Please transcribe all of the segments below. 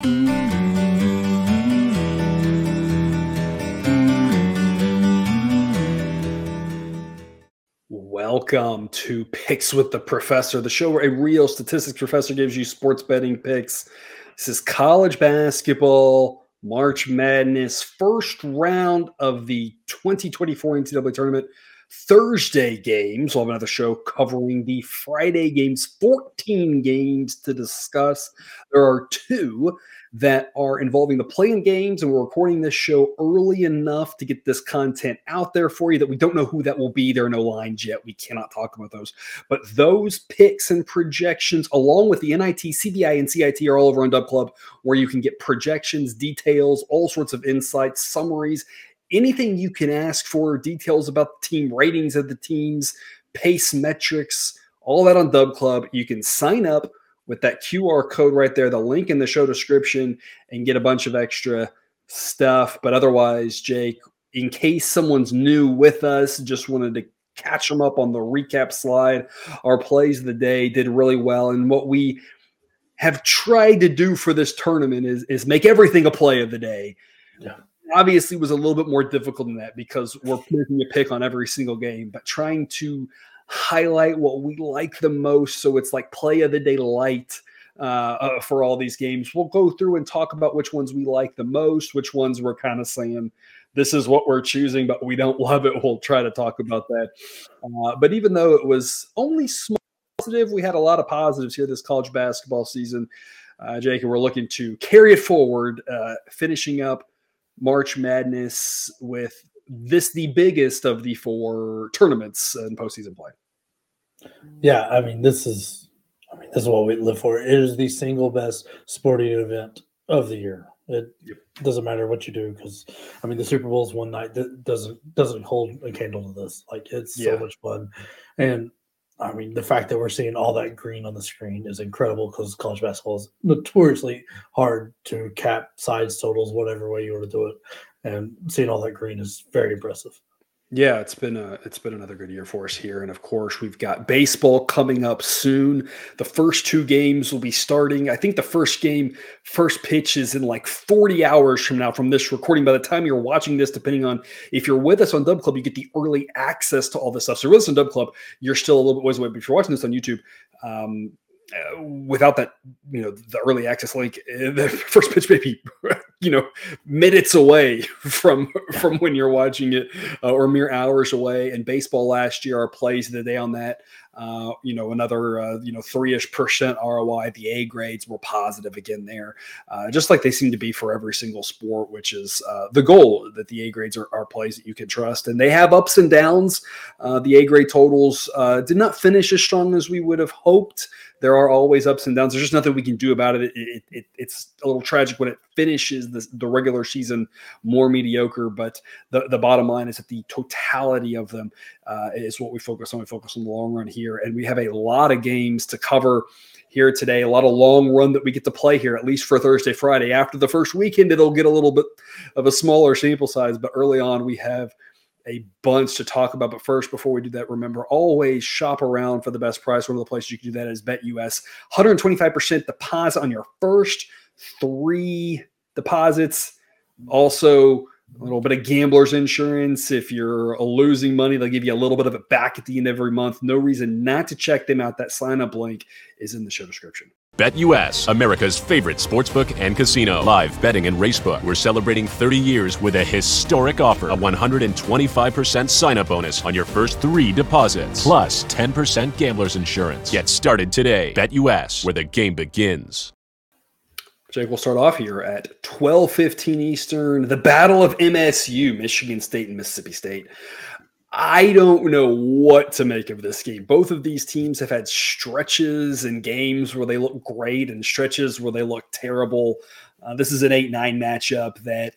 Welcome to Picks with the Professor, the show where a real statistics professor gives you sports betting picks. This is college basketball, March Madness, first round of the 2024 NCAA tournament. Thursday games. We'll have another show covering the Friday games, 14 games to discuss. There are two that are involving the play-in games, and we're recording this show early enough to get this content out there for you that we don't know who that will be. There are no lines yet. We cannot talk about those. But those picks and projections, along with the NIT, CBI, and CIT, are all over on Dub Club, where you can get projections, details, all sorts of insights, summaries, anything you can ask for, details about the team, ratings of the teams, pace metrics, all that on Dub Club. You can sign up with that QR code right there, the link in the show description, and get a bunch of extra stuff. But otherwise, Jake, in case someone's new with us, just wanted to catch them up on the recap slide. Our plays of the day did really well. And what we have tried to do for this tournament is make everything a play of the day. Yeah. Obviously was a little bit more difficult than that because we're making a pick on every single game, but trying to highlight what we like the most. So it's like play of the day light for all these games. We'll go through and talk about which ones we like the most, which ones we're kind of saying, this is what we're choosing, but we don't love it. We'll try to talk about that. But even though it was only small positive, we had a lot of positives here this college basketball season, Jake, and we're looking to carry it forward, finishing up March Madness with the biggest of the four tournaments in postseason play. Yeah, I mean, this is what we live for. It is the single best sporting event of the year. It doesn't matter what you do because, I mean, the Super Bowl is one night that doesn't hold a candle to this. Like, it's so much fun. And, I mean, the fact that we're seeing all that green on the screen is incredible because college basketball is notoriously hard to cap sides, totals, whatever way you want to do it. And seeing all that green is very impressive. Yeah, it's been another good year for us here. And of course, we've got baseball coming up soon. The first two games will be starting. I think the first pitch is in like 40 hours from now from this recording. By the time you're watching this, depending on if you're with us on Dub Club, you get the early access to all this stuff. So with us on Dub Club, you're still a little bit ways away. But if you're watching this on YouTube, without that, the early access link, the first pitch may be, minutes away from when you're watching it, or mere hours away. And baseball last year, our plays of the day on that, another, 3-ish% ROI. The A grades were positive again there, just like they seem to be for every single sport, which is the goal, that the A grades are plays that you can trust. And they have ups and downs. The A grade totals did not finish as strong as we would have hoped. There are always ups and downs. There's just nothing we can do about it. It's a little tragic when it finishes the regular season more mediocre, but the bottom line is that the totality of them is what we focus on. We focus on the long run here, and we have a lot of games to cover here today, a lot of long run that we get to play here, at least for Thursday, Friday. After the first weekend, it'll get a little bit of a smaller sample size, but early on we have a bunch to talk about. But first, before we do that, remember, always shop around for the best price. One of the places you can do that is BetUS. 125% deposit on your first 3 deposits. Also, a little bit of gambler's insurance. If you're losing money, they'll give you a little bit of it back at the end of every month. No reason not to check them out. That sign-up link is in the show description. BetUS, America's favorite sportsbook and casino. Live betting and racebook. We're celebrating 30 years with a historic offer. A 125% sign-up bonus on your first 3 deposits. Plus 10% gambler's insurance. Get started today. BetUS, where the game begins. Jake, we'll start off here at 12:15 Eastern. The Battle of MSU, Michigan State and Mississippi State. I don't know what to make of this game. Both of these teams have had stretches and games where they look great and stretches where they look terrible. This is an 8-9 matchup that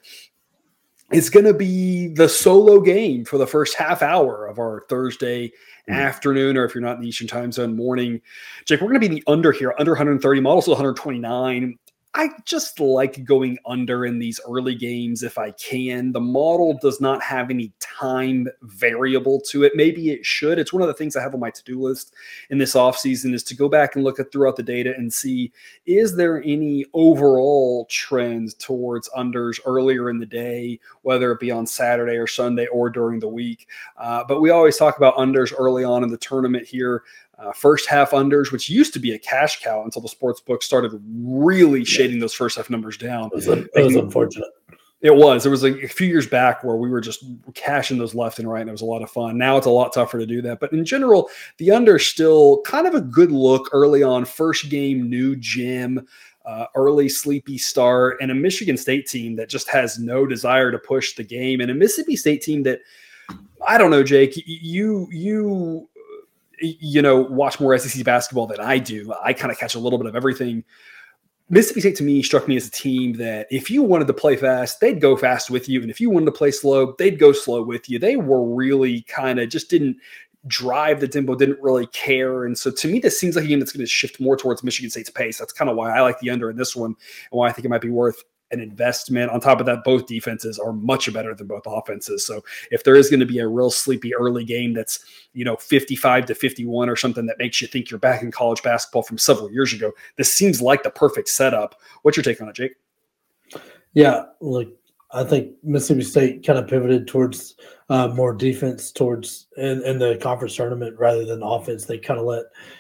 is going to be the solo game for the first half hour of our Thursday afternoon, or if you're not in the Eastern time zone, morning. Jake, we're going to be the under here, under 130, models 129. I just like going under in these early games if I can. The model does not have any time variable to it. Maybe it should. It's one of the things I have on my to-do list in this offseason is to go back and look at throughout the data and see, is there any overall trend towards unders earlier in the day, whether it be on Saturday or Sunday or during the week. But we always talk about unders early on in the tournament here. First half unders, which used to be a cash cow until the sports book started really shading those first half numbers down. It was unfortunate. It was. There was a few years back where we were just cashing those left and right, and it was a lot of fun. Now it's a lot tougher to do that. But in general, the under is still kind of a good look early on. First game, new gym, early sleepy start, and a Michigan State team that just has no desire to push the game, and a Mississippi State team that, I don't know, Jake, you watch more SEC basketball than I do. I kind of catch a little bit of everything. Mississippi State to me struck me as a team that if you wanted to play fast, they'd go fast with you. And if you wanted to play slow, they'd go slow with you. They were really kind of just didn't drive the tempo, didn't really care. And so to me, this seems like a game that's going to shift more towards Michigan State's pace. That's kind of why I like the under in this one and why I think it might be worth an investment. On top of that, both defenses are much better than both offenses. So if there is going to be a real sleepy early game that's, 55-51 or something that makes you think you're back in college basketball from several years ago, this seems like the perfect setup. What's your take on it, Jake? Yeah, look, I think Mississippi State kind of pivoted towards more defense towards in the conference tournament rather than offense. They kind of let,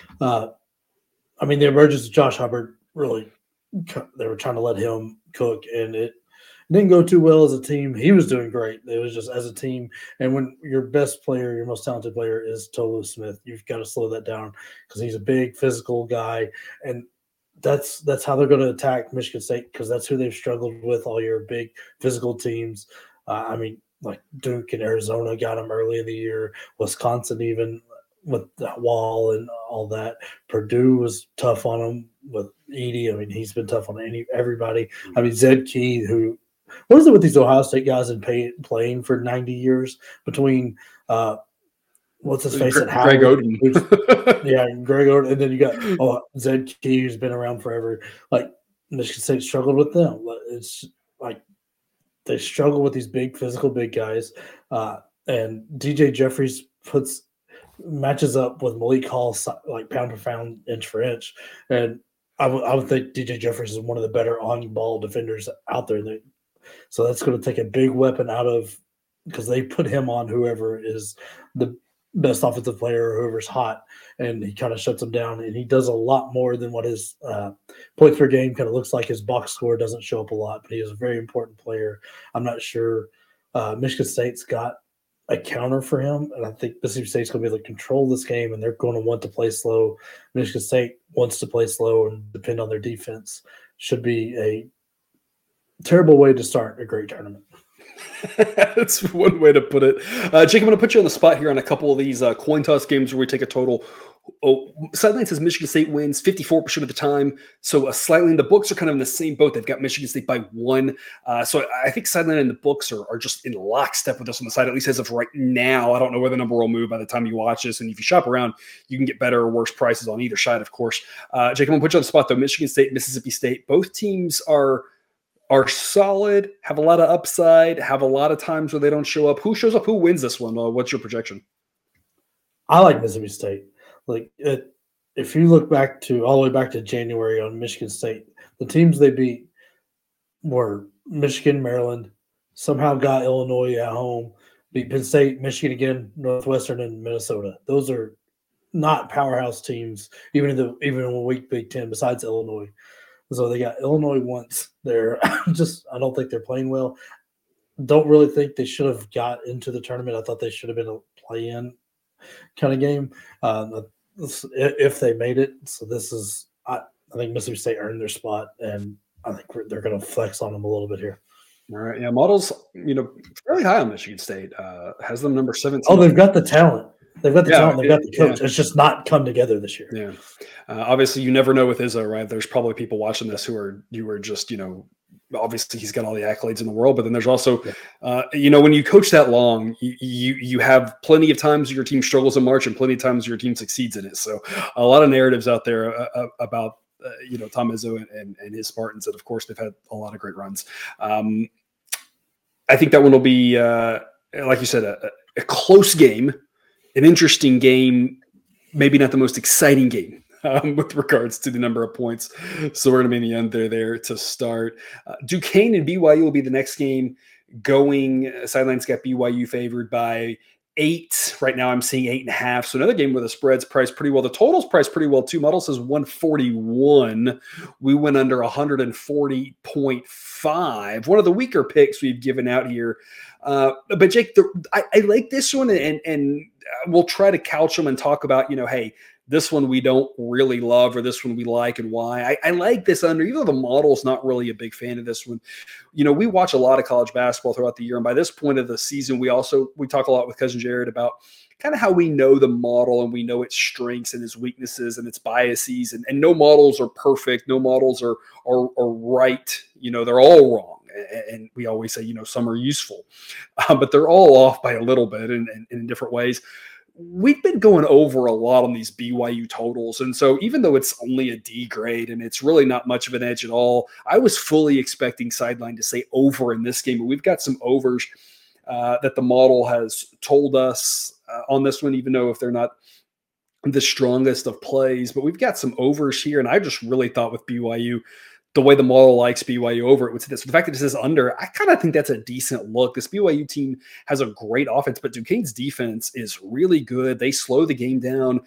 the emergence of Josh Hubbard really, they were trying to let him cook, and it didn't go too well as a team. He was doing great. It was just as a team. And when your best player, your most talented player is Tolu Smith, you've got to slow that down because he's a big physical guy. And that's how they're going to attack Michigan State because that's who they've struggled with all year, big physical teams. Like Duke and Arizona got them early in the year. Wisconsin even with that wall and all that. Purdue was tough on them with Edey. He's been tough on everybody. Zed Key, what is it with these Ohio State guys and playing for 90 years between what's his face at Greg Oden. Greg Oden, and then you got Zed Key, who's been around forever. Like Michigan State struggled with them. It's like they struggle with these big physical big guys, and DJ Jeffries matches up with Malik Hall like pound for pound, inch for inch, and I would think DJ Jeffries is one of the better on-ball defenders out there. So that's going to take a big weapon out of because they put him on whoever is the best offensive player or whoever's hot, and he kind of shuts them down. And he does a lot more than what his points per game kind of looks like. His box score doesn't show up a lot, but he is a very important player. I'm not sure Michigan State's got a counter for him, and I think Mississippi State's going to be able to control this game, and they're going to want to play slow. Michigan State wants to play slow and depend on their defense. Should be a terrible way to start a great tournament. That's one way to put it. Jake, I'm going to put you on the spot here on a couple of these coin toss games where we take a total. Sideline says Michigan State wins 54% of the time. So slightly, the books are kind of in the same boat. They've got Michigan State by 1. So I think sideline and the books are just in lockstep with us on the side, at least as of right now. I don't know where the number will move by the time you watch this. And if you shop around, you can get better or worse prices on either side, of course. Jake, I'm going to put you on the spot, though. Michigan State, Mississippi State, both teams are solid, have a lot of upside, have a lot of times where they don't show up. Who shows up? Who wins this one? What's your projection? I like Mississippi State. If you look back all the way back to January on Michigan State, the teams they beat were Michigan, Maryland, somehow got Illinois at home, beat Penn State, Michigan again, Northwestern, and Minnesota. Those are not powerhouse teams, even in a weak Big Ten, besides Illinois. So they got Illinois once. I don't think they're playing well. Don't really think they should have got into the tournament. I thought they should have been a play-in kind of game if they made it. So I think Mississippi State earned their spot, and I think they're going to flex on them a little bit here. All right. Yeah, models, fairly high on Michigan State. Has them number 17. Oh, they've got the talent. They've got the talent. They've got the coach. It's just not come together this year. Yeah. Obviously, you never know with Izzo, right? There's probably people watching this who are just, obviously he's got all the accolades in the world, but then there's also, when you coach that long, you have plenty of times your team struggles in March and plenty of times your team succeeds in it. So a lot of narratives out there about Tom Izzo and his Spartans. And of course, they've had a lot of great runs. I think that one will be, like you said, a close game, an interesting game, maybe not the most exciting game with regards to the number of points. So we're going to be in the under there to start. Duquesne and BYU will be the next game going. Sidelines got BYU favored by 8. Right now I'm seeing 8.5. So another game where the spread's priced pretty well. The total's priced pretty well too. Model says 141. We went under 140.5. One of the weaker picks we've given out here. But Jake, I like this one, and we'll try to couch them and talk about, hey, this one we don't really love, or this one we like, and why. I like this under, even though the model's not really a big fan of this one. We watch a lot of college basketball throughout the year, and by this point of the season, we talk a lot with Cousin Jared about kind of how we know the model, and we know its strengths and its weaknesses and its biases, and no models are perfect. No models are right. They're all wrong. And we always say, some are useful, but they're all off by a little bit and in different ways. We've been going over a lot on these BYU totals. And so even though it's only a D grade and it's really not much of an edge at all, I was fully expecting Sideline to say over in this game. But we've got some overs that the model has told us on this one, even though if they're not the strongest of plays. But we've got some overs here. And I just really thought with BYU, the way the model likes BYU over it would say this. So the fact that it says under, I kind of think that's a decent look. This BYU team has a great offense, but Duquesne's defense is really good. They slow the game down.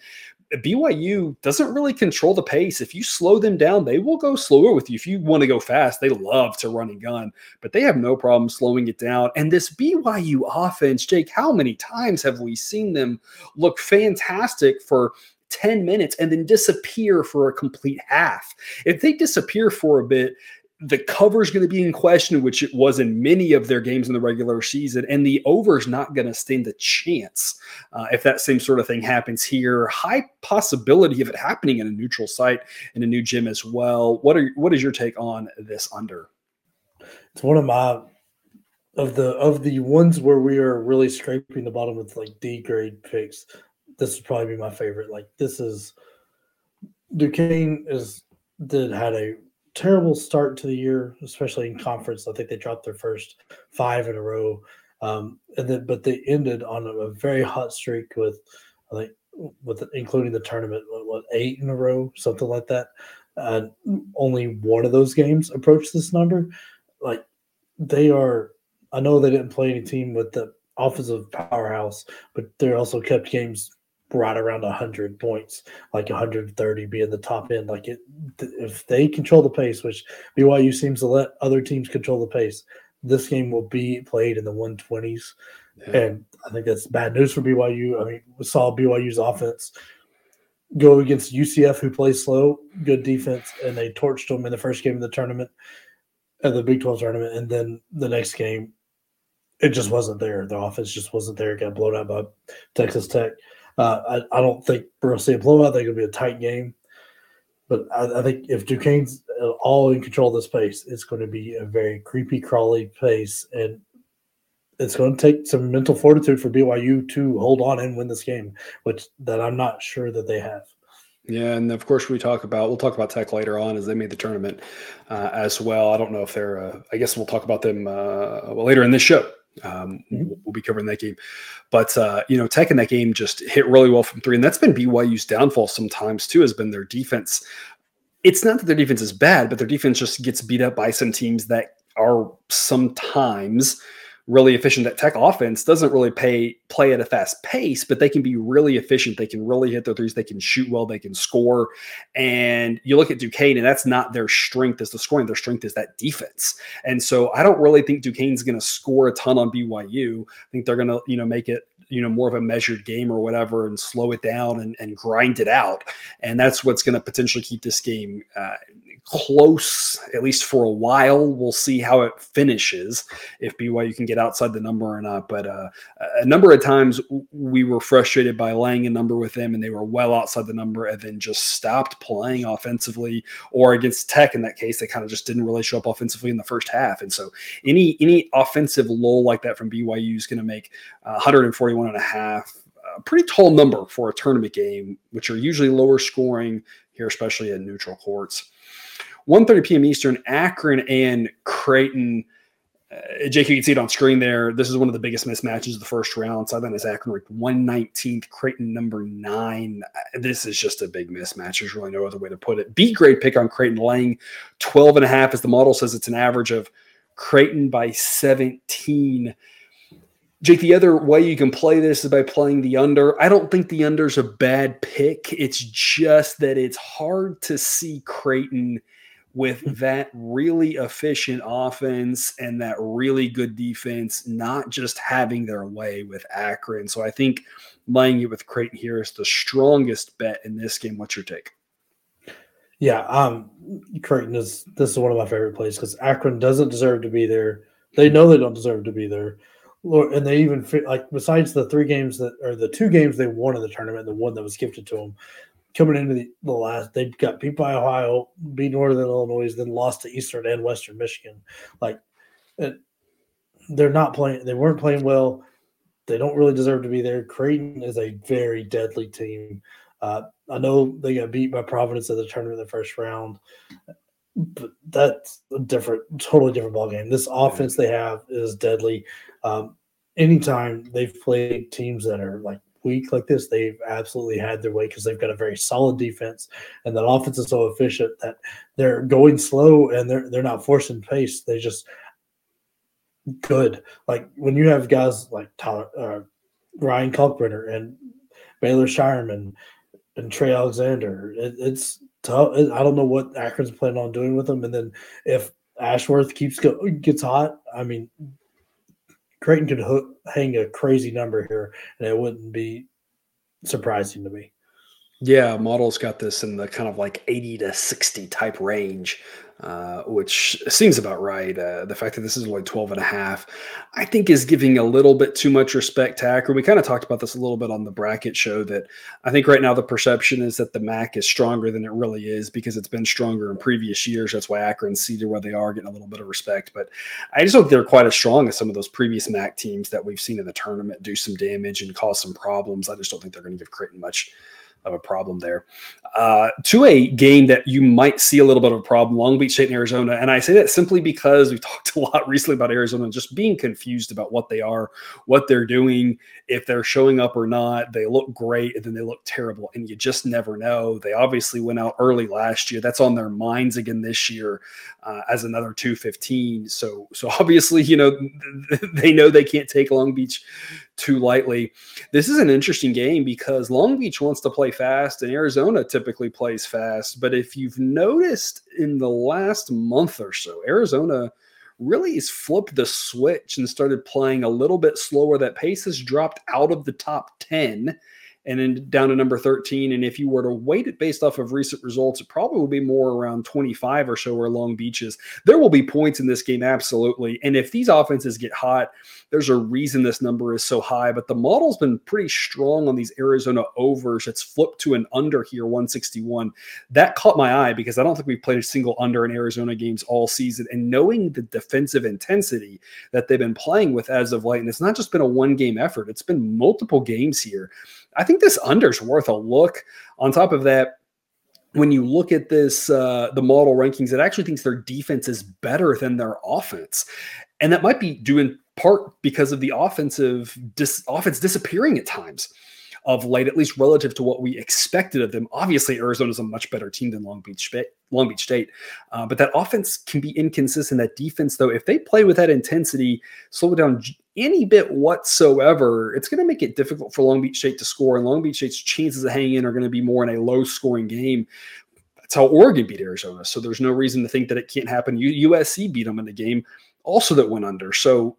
BYU doesn't really control the pace. If you slow them down, they will go slower with you. If you want to go fast, they love to run and gun, but they have no problem slowing it down. And this BYU offense, Jake, how many times have we seen them look fantastic for 10 minutes and then disappear for a complete half? If they disappear for a bit, the cover is going to be in question, which it was in many of their games in the regular season, and the over is not going to stand a chance. If that same sort of thing happens here, high possibility of it happening in a neutral site in a new gym as well. What is your take on this under? It's one of my of the ones where we are really scraping the bottom with like D grade picks. This would probably be my favorite. Like, this is Duquesne had a terrible start to the year, especially in conference. I think they dropped their first 5 in a row, but they ended on a very hot streak with including the tournament, 8 in a row, something like that. Only one of those games approached this number. Like, I know they didn't play any team with the offensive powerhouse, but they also kept games right around 100 points, like 130 being the top end. Like, if they control the pace, which BYU seems to let other teams control the pace, this game will be played in the 120s. Yeah. And I think that's bad news for BYU. I mean, we saw BYU's offense go against UCF, who plays slow, good defense, and they torched them in the first game of the tournament, the Big 12 tournament. And then the next game, it just wasn't there. The offense just wasn't there. It got blown out by Texas Tech. I don't think we're going to see a blowout. I think it'll be a tight game. But I think if Duquesne's all in control of this pace, it's going to be a very creepy, crawly pace. And it's going to take some mental fortitude for BYU to hold on and win this game, that I'm not sure that they have. Yeah, and of course we'll talk about Tech later on, as they made the tournament as well. I don't know if they're I guess we'll talk about them later in this show. We'll be covering that game, but Tech in that game just hit really well from 3, and that's been BYU's downfall sometimes too, has been their defense. It's not that their defense is bad, but their defense just gets beat up by some teams that are sometimes really efficient. That Tech offense doesn't really play at a fast pace, but they can be really efficient. They can really hit their threes. They can shoot well. They can score. And you look at Duquesne, and that's not their strength is the scoring. Their strength is that defense. And so I don't really think Duquesne's going to score a ton on BYU. I think they're going to, make it, more of a measured game or whatever, and slow it down and grind it out. And that's what's going to potentially keep this game close, at least for a while. We'll see how it finishes, if BYU can get outside the number or not. But a number of times we were frustrated by laying a number with them, and they were well outside the number and then just stopped playing offensively. Or against Tech, in that case, they kind of just didn't really show up offensively in the first half. And so any offensive lull like that from BYU is going to make 141.5 a pretty tall number for a tournament game, which are usually lower scoring, here, especially at neutral courts. 1:30 p.m. Eastern, Akron and Creighton. Jake, you can see it on screen there. This is one of the biggest mismatches of the first round. So I think it's Akron ranked 119th, Creighton number 9. This is just a big mismatch. There's really no other way to put it. B grade pick on Creighton, laying 12.5, as the model says it's an average of Creighton by 17. Jake, the other way you can play this is by playing the under. I don't think the under is a bad pick. It's just that it's hard to see Creighton with that really efficient offense and that really good defense, not just having their way with Akron. So I think laying it with Creighton here is the strongest bet in this game. What's your take? Yeah, Creighton this is one of my favorite plays because Akron doesn't deserve to be there. They know they don't deserve to be there. And they even besides the 3 games the 2 games they won in the tournament, the one that was gifted to them, coming into the last, they got beat by Ohio, beat Northern Illinois, then lost to Eastern and Western Michigan. They're not playing. They weren't playing well. They don't really deserve to be there. Creighton is a very deadly team. I know they got beat by Providence at the tournament in the first round, but that's a totally different ballgame. This offense they have is deadly. Anytime they've played teams that are weak like this, they've absolutely had their way because they've got a very solid defense, and that offense is so efficient that they're going slow and they're not forcing pace. They just good. When you have guys like Ryan Kalkbrenner and Baylor Shireman and Trey Alexander, it's tough. I don't know what Akron's planning on doing with them. And then if Ashworth gets hot, I mean, Creighton could hang a crazy number here, and it wouldn't be surprising to me. Yeah, model's got this in the kind of 80 to 60 type range, which seems about right. The fact that this is only 12.5, I think is giving a little bit too much respect to Akron. We kind of talked about this a little bit on the bracket show, that I think right now the perception is that the MAC is stronger than it really is because it's been stronger in previous years. That's why Akron's seated where they are, getting a little bit of respect. But I just don't think they're quite as strong as some of those previous MAC teams that we've seen in the tournament do some damage and cause some problems. I just don't think they're going to give Creighton much of a problem there. To a game that you might see a little bit of a problem, Long Beach State and Arizona. And I say that simply because we've talked a lot recently about Arizona just being confused about what they are, what they're doing, if they're showing up or not. They look great and then they look terrible, and you just never know. They obviously went out early last year. That's on their minds again this year as another 2-15. So obviously, they know they can't take Long Beach too lightly. This is an interesting game because Long Beach wants to play fast and Arizona typically plays fast. But if you've noticed in the last month or so, Arizona really has flipped the switch and started playing a little bit slower. That pace has dropped out of the top 10 and then down to number 13. And if you were to weight it based off of recent results, it probably would be more around 25 or so where Long Beach is. There will be points in this game, absolutely. And if these offenses get hot, there's a reason this number is so high. But the model's been pretty strong on these Arizona overs. It's flipped to an under here, 161. That caught my eye because I don't think we've played a single under in Arizona games all season. And knowing the defensive intensity that they've been playing with as of late, and it's not just been a one-game effort, it's been multiple games here. I think this under is worth a look. On top of that, when you look at this, the model rankings, it actually thinks their defense is better than their offense. And that might be due in part because of the offense disappearing at times of late, at least relative to what we expected of them. Obviously, Arizona is a much better team than Long Beach State, but that offense can be inconsistent. That defense, though, if they play with that intensity, slow it down any bit whatsoever, it's going to make it difficult for Long Beach State to score, and Long Beach State's chances of hanging in are going to be more in a low-scoring game. That's how Oregon beat Arizona, so there's no reason to think that it can't happen. USC beat them in the game also that went under. So,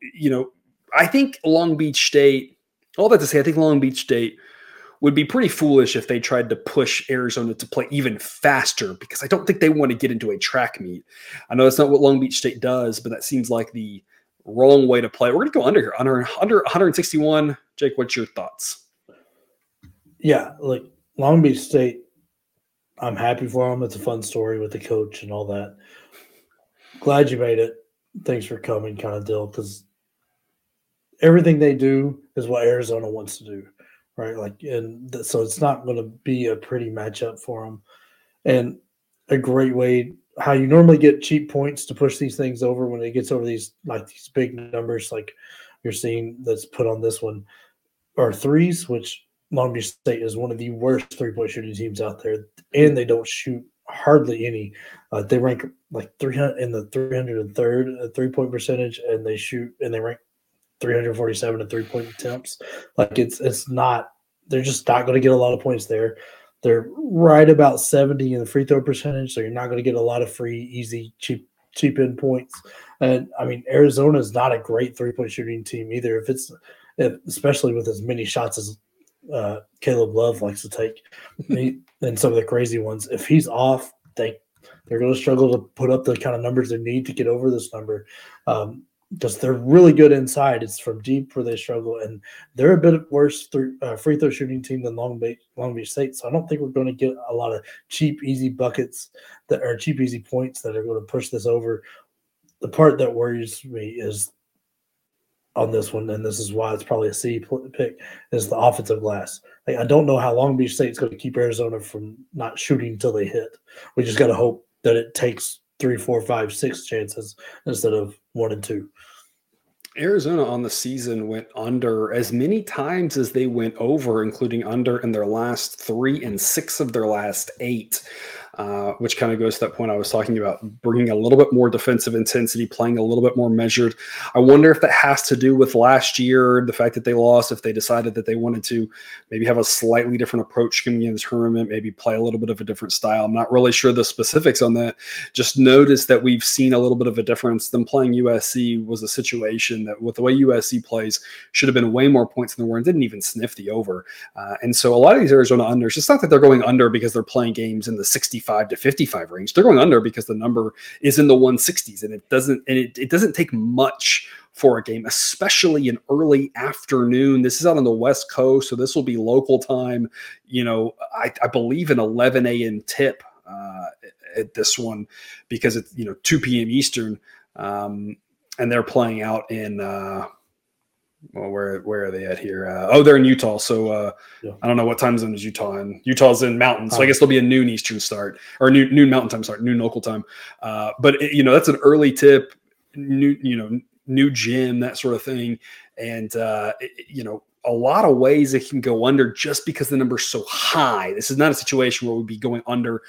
I think Long Beach State, all that to say, I think Long Beach State would be pretty foolish if they tried to push Arizona to play even faster, because I don't think they want to get into a track meet. I know that's not what Long Beach State does, but that seems like the wrong way to play. We're going to go under here, under 161. Jake, what's your thoughts? Yeah, Long Beach State, I'm happy for them. It's a fun story with the coach and all that. Glad you made it. Thanks for coming, kind of deal, because everything they do is what Arizona wants to do, right? And so it's not going to be a pretty matchup for them. And a great way, how you normally get cheap points to push these things over when it gets over these big numbers like you're seeing that's put on this one, are threes, which Long Beach State is one of the worst 3-point shooting teams out there, and they don't shoot hardly any. They rank like 300 in the 303rd 3-point percentage, and they rank 347 at 3-point attempts. Like it's not. They're just not going to get a lot of points there. They're right about 70 in the free throw percentage, so you're not going to get a lot of free, easy, cheap in points. And I mean, Arizona is not a great 3-point shooting team either. Especially with as many shots as Caleb Love likes to take, and some of the crazy ones. If he's off, they're going to struggle to put up the kind of numbers they need to get over this number. Because they're really good inside. It's from deep where they struggle, and they're a bit worse free throw shooting team than Long Beach State. So I don't think we're going to get a lot of cheap, easy buckets that are cheap, easy points that are going to push this over. The part that worries me is on this one, and this is why it's probably a C pick, is the offensive glass. Like, I don't know how Long Beach State's going to keep Arizona from not shooting until they hit. We just got to hope that it takes 3, 4, 5, 6 chances instead of 1 and 2. Arizona on the season went under as many times as they went over, including under in their last 3 and 6 of their last 8. Which kind of goes to that point I was talking about, bringing a little bit more defensive intensity, playing a little bit more measured. I wonder if that has to do with last year, the fact that they lost, if they decided that they wanted to maybe have a slightly different approach coming in the tournament, maybe play a little bit of a different style. I'm not really sure the specifics on that. Just notice that we've seen a little bit of a difference. Them playing USC was a situation that, with the way USC plays, should have been way more points than there were and didn't even sniff the over. And so a lot of these Arizona unders, it's not that they're going under because they're playing games in the 65 to 55 range. They're going under because the number is in the 160s, and it doesn't take much for a game, especially an early afternoon. This is out on the West Coast, so this will be local time. I believe an 11 a.m. tip at this one, because it's 2 p.m. Eastern, and they're playing out in where are they at here? They're in Utah. So yeah. I don't know what time zone is Utah in. Utah's in Mountain, so I guess there'll be a noon Eastern start, or noon Mountain time start, noon local time. But that's an early tip, new gym, that sort of thing, and a lot of ways it can go under just because the number's so high. This is not a situation where we'd be going under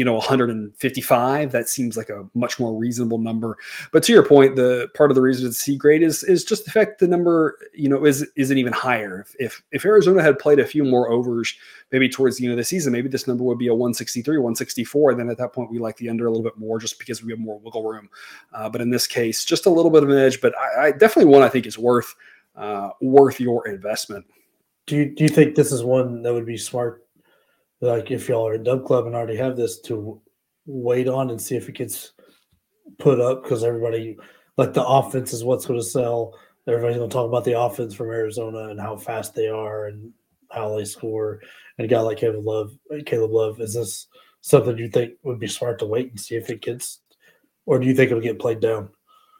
155. That seems like a much more reasonable number. But to your point, the part of the reason it's C grade is just the fact the number, isn't even higher. If Arizona had played a few more overs, maybe towards the end of the season, maybe this number would be a 163, 164. And then at that point, we like the under a little bit more just because we have more wiggle room. But in this case, just a little bit of an edge. But I definitely one I think is worth your investment. Do you think this is one that would be smart? Like, if y'all are a Dub Club and already have this, to wait on and see if it gets put up, because everybody, like, the offense is what's going to sell. Everybody's going to talk about the offense from Arizona and how fast they are and how they score. And a guy like Caleb Love, is this something you think would be smart to wait and see if it gets, or do you think it'll get played down?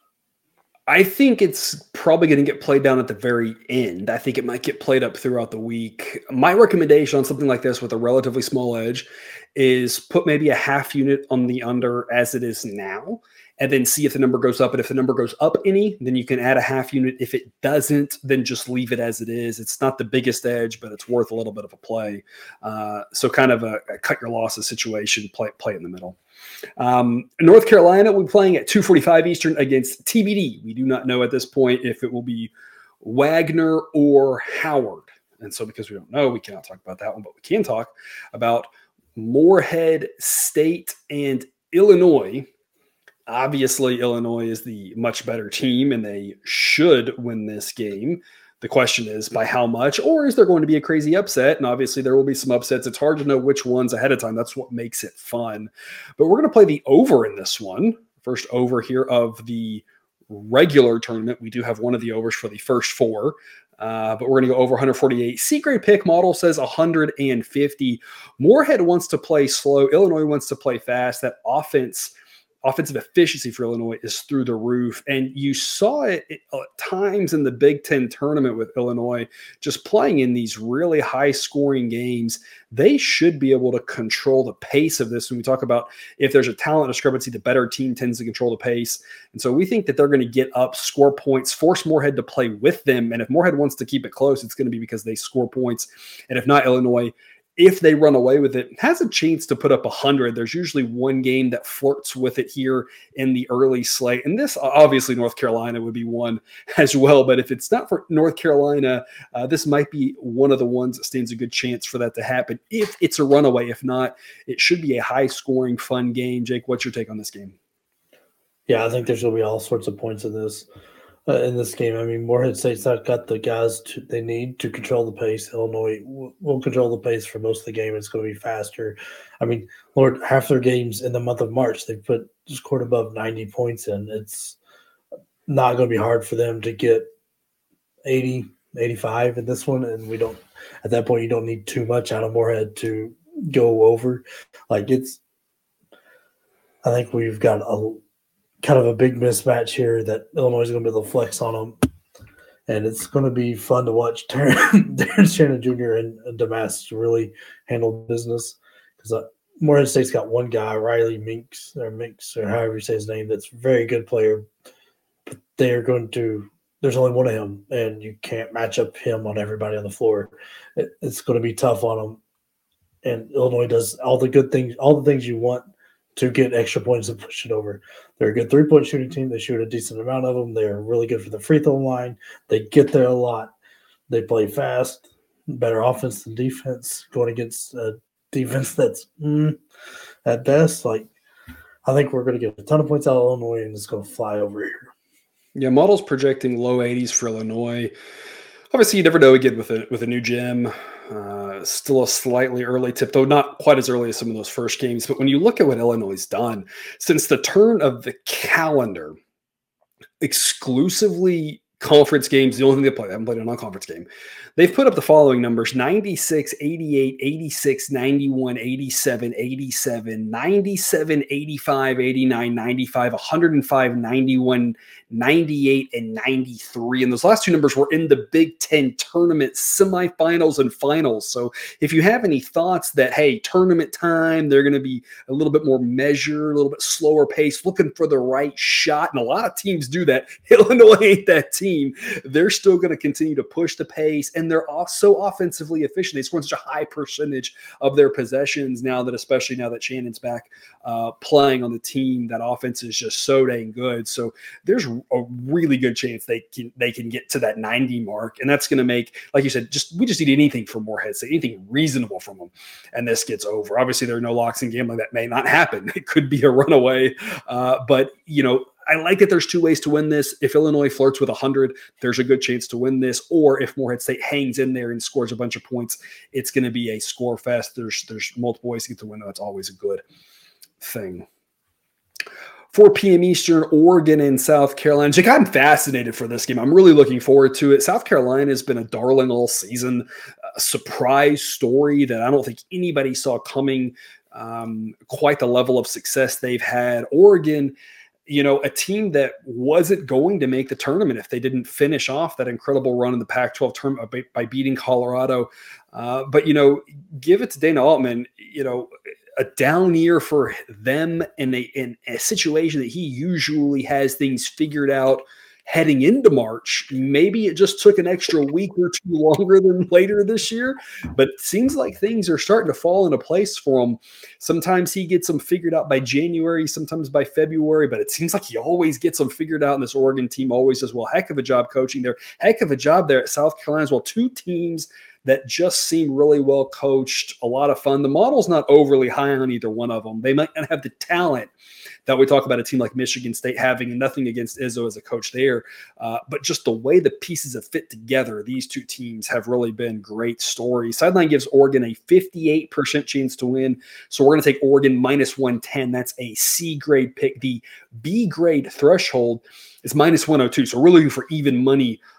I think it's probably going to get played down at the very end. I think it might get played up throughout the week. My recommendation on something like this with a relatively small edge is put maybe a half unit on the under as it is now, and then see if the number goes up. And if the number goes up any, then you can add a half unit. If it doesn't, then just leave it as it is. It's not the biggest edge, but it's worth a little bit of a play. So kind of a cut your losses situation, play in the middle. North Carolina will be playing at 2:45 Eastern against TBD. We do not know at this point if it will be Wagner or Howard. And so because we don't know, we cannot talk about that one, but we can talk about Morehead State and Illinois. Obviously, Illinois is the much better team, and they should win this game. The question is by how much, or is there going to be a crazy upset? And obviously there will be some upsets. It's hard to know which ones ahead of time. That's what makes it fun. But we're going to play the over in this one. First over here of the regular tournament. We do have one of the overs for the first 4. But we're going to go over 148. C-grade pick model says 150. Morehead wants to play slow. Illinois wants to play fast. That offense offensive efficiency for Illinois is through the roof. And you saw it at times in the Big Ten tournament with Illinois, just playing in these really high-scoring games. They should be able to control the pace of this. When we talk about if there's a talent discrepancy, the better team tends to control the pace. And so we think that they're going to get up, score points, force Moorhead to play with them. And if Moorhead wants to keep it close, it's going to be because they score points. And if not, Illinois, if they run away with it, has a chance to put up 100. There's usually one game that flirts with it here in the early slate. And this, obviously, North Carolina would be one as well. But if it's not for North Carolina, this might be one of the ones that stands a good chance for that to happen if it's a runaway. If not, it should be a high-scoring, fun game. Jake, what's your take on this game? Yeah, I think there's going to be all sorts of points in this game. I mean, Moorhead State's not got the guys they need to control the pace. Illinois will control the pace for most of the game. It's going to be faster. I mean, Lord, half their games in the month of March, they scored above 90 points in. It's not going to be hard for them to get 80, 85 in this one. And at that point, you don't need too much out of Moorhead to go over. I think we've got kind of a big mismatch here that Illinois is going to be able to flex on them. And it's going to be fun to watch Terrence Shannon Jr. and Damas really handle business. Because Moorhead State's got one guy, Riley Minks, or however you say his name, that's a very good player. But there's only one of him, and you can't match up him on everybody on the floor. It's going to be tough on them. And Illinois does all the things you want to get extra points and push it over. They're a good three-point shooting team. They shoot a decent amount of them. They're really good for the free throw line. They get there a lot. They play fast, better offense than defense, going against a defense that's at best. I think we're going to get a ton of points out of Illinois, and it's going to fly over here. Yeah, models projecting low 80s for Illinois. Obviously, you never know again with a new gym. Still a slightly early tip, though not quite as early as some of those first games. But when you look at what Illinois has done since the turn of the calendar, exclusively conference games, the only thing they play, they haven't played a non-conference game. They've put up the following numbers: 96, 88, 86, 91, 87, 87, 97, 85, 89, 95, 105, 91, 98, and 93. And those last two numbers were in the Big Ten tournament semifinals and finals. So if you have any thoughts that, hey, tournament time, they're going to be a little bit more measured, a little bit slower pace, looking for the right shot. And a lot of teams do that. Illinois ain't that team. They're still going to continue to push the pace, and they're also offensively efficient. They score such a high percentage of their possessions especially now that Shannon's back playing on the team. That offense is just so dang good. So there's a really good chance they can get to that 90 mark, and that's going to make, like you said, we just need anything from Moorhead, anything reasonable from them, and this gets over. Obviously, there are no locks in gambling. That may not happen. It could be a runaway, but I like that there's two ways to win this. If Illinois flirts with 100, there's a good chance to win this. Or if Moorhead State hangs in there and scores a bunch of points, it's going to be a score fest. There's multiple ways to get to win. That's always a good thing. 4 p.m. Eastern, Oregon and South Carolina. Jake, I'm fascinated for this game. I'm really looking forward to it. South Carolina has been a darling all season. A surprise story that I don't think anybody saw coming. Quite the level of success they've had. Oregon, a team that wasn't going to make the tournament if they didn't finish off that incredible run in the Pac-12 tournament by beating Colorado. But give it to Dana Altman, a down year for them in a situation that he usually has things figured out heading into March. Maybe it just took an extra week or two longer than later this year, but it seems like things are starting to fall into place for him. Sometimes he gets them figured out by January, sometimes by February, but it seems like he always gets them figured out, and this Oregon team always does well. Heck of a job coaching there. Heck of a job there at South Carolina as well. Two teams that just seem really well coached, a lot of fun. The model's not overly high on either one of them. They might not have the talent that we talk about a team like Michigan State having, and nothing against Izzo as a coach there. But just the way the pieces have fit together, these two teams have really been great stories. Sideline gives Oregon a 58% chance to win. So we're going to take Oregon minus 110. That's a C grade pick. The B grade threshold is minus 102. So we're looking for even money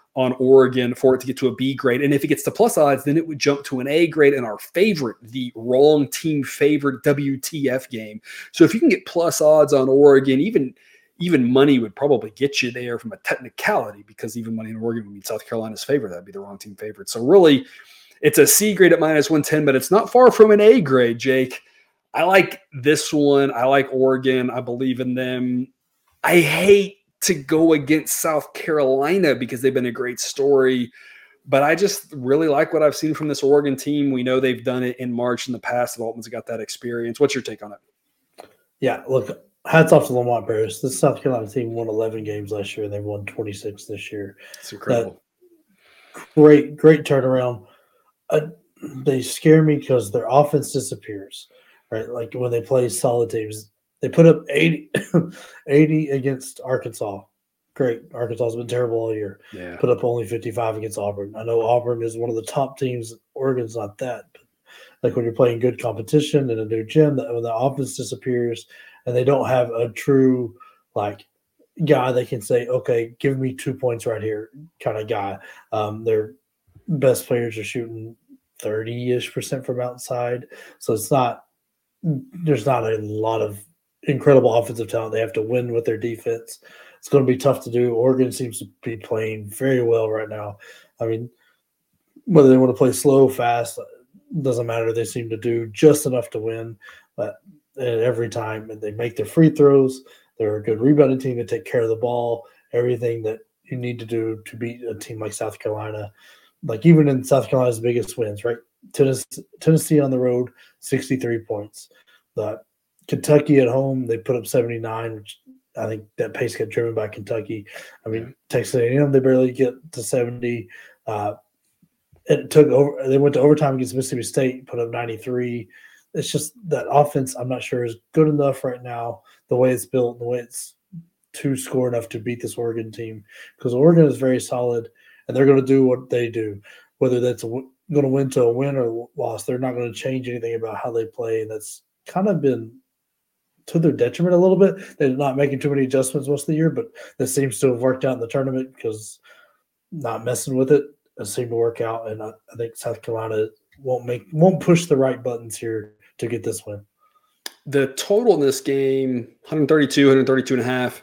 on Oregon for it to get to a B grade. And if it gets to plus odds, then it would jump to an A grade. And our favorite, the wrong team favorite WTF game. So if you can get plus odds on Oregon, even money would probably get you there from a technicality, because even money in Oregon would mean South Carolina's favorite. That'd be the wrong team favorite. So really, it's a C grade at minus 110, but it's not far from an A grade, Jake. I like this one. I like Oregon. I believe in them. I hate to go against South Carolina because they've been a great story, but I just really like what I've seen from this Oregon team. We know they've done it in March in the past, and Altman's got that experience. What's your take on it? Yeah, look, hats off to Lamont Paris. This South Carolina team won 11 games last year, and they've won 26 this year. It's incredible. Great turnaround. They scare me because their offense disappears, right? Like when they play solid teams. They put up 80 against Arkansas. Great. Arkansas has been terrible all year. Yeah. Put up only 55 against Auburn. I know Auburn is one of the top teams. Oregon's not that. But like when you're playing good competition in a new gym, when the offense disappears and they don't have a true like guy that can say, okay, give me 2 points right here kind of guy. Their best players are shooting 30-ish% from outside. So there's not a lot of incredible offensive talent. They have to win with their defense. It's going to be tough to do. Oregon seems to be playing very well right now. I mean, whether they want to play slow, fast, doesn't matter. They seem to do just enough to win. But every time, and they make their free throws. They're a good rebounding team. They take care of the ball. Everything that you need to do to beat a team like South Carolina. Like even in South Carolina's biggest wins, right? Tennessee on the road, 63 points. Kentucky at home, they put up 79, which I think that pace got driven by Kentucky. I mean, Texas A&M, they barely get to 70. It took over. They went to overtime against Mississippi State, put up 93. It's just that offense, I'm not sure is good enough right now, the way it's built, the way it's to score enough to beat this Oregon team. Because Oregon is very solid, and they're going to do what they do. Whether that's going to win to a win or loss, they're not going to change anything about how they play. And that's kind of been to their detriment a little bit. They're not making too many adjustments most of the year, but that seems to have worked out in the tournament because not messing with it seemed to work out. And I think South Carolina won't push the right buttons here to get this win. The total in this game, 132 and a half.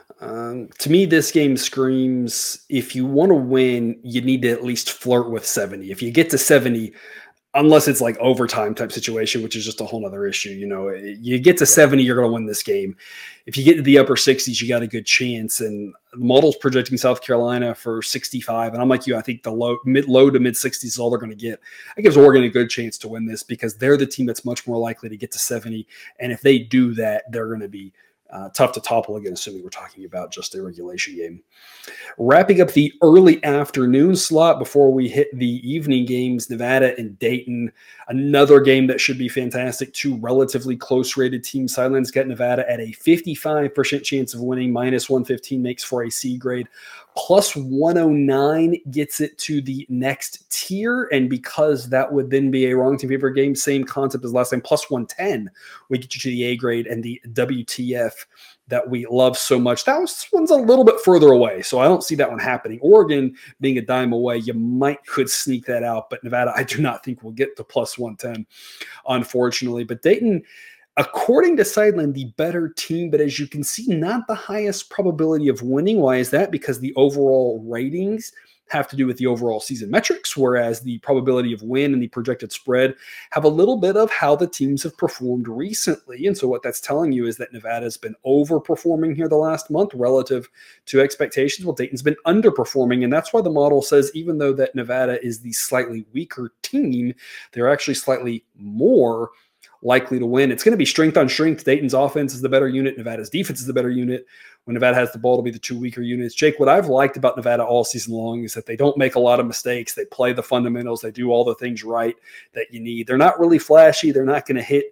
To me, this game screams, if you want to win, you need to at least flirt with 70. If you get to 70, unless it's like overtime type situation, which is just a whole nother issue. You know, you get to 70, you're going to win this game. If you get to the upper 60s, you got a good chance. And the model's projecting South Carolina for 65. And I'm like you, I think the low to mid 60s is all they're going to get. That gives Oregon a good chance to win this because they're the team that's much more likely to get to 70. And if they do that, they're going to be tough to topple again, assuming we're talking about just a regulation game. Wrapping up the early afternoon slot before we hit the evening games, Nevada and Dayton, another game that should be fantastic. Two relatively close-rated teams. Sidelines got Nevada at a 55% chance of winning. Minus 115 makes for a C grade. Plus 109 gets it to the next tier. And because that would then be a wrong team favorite game, same concept as last time, plus 110 would get you to the A grade and the WTF that we love so much. This one's a little bit further away, so I don't see that one happening. Oregon being a dime away, you could sneak that out, but Nevada, I do not think will get to plus 110, unfortunately. But Dayton, according to Sideline, the better team, but as you can see, not the highest probability of winning. Why is that? Because the overall ratings have to do with the overall season metrics, whereas the probability of win and the projected spread have a little bit of how the teams have performed recently. And so what that's telling you is that Nevada's been overperforming here the last month relative to expectations. Well, Dayton's been underperforming, and that's why the model says even though that Nevada is the slightly weaker team, they're actually slightly more likely to win. It's going to be strength on strength. Dayton's offense is the better unit. Nevada's defense is the better unit. When Nevada has the ball, to be the two weaker units. Jake, what I've liked about Nevada all season long is that they don't make a lot of mistakes. They play the fundamentals. They do all the things right that you need. They're not really flashy. They're not going to hit,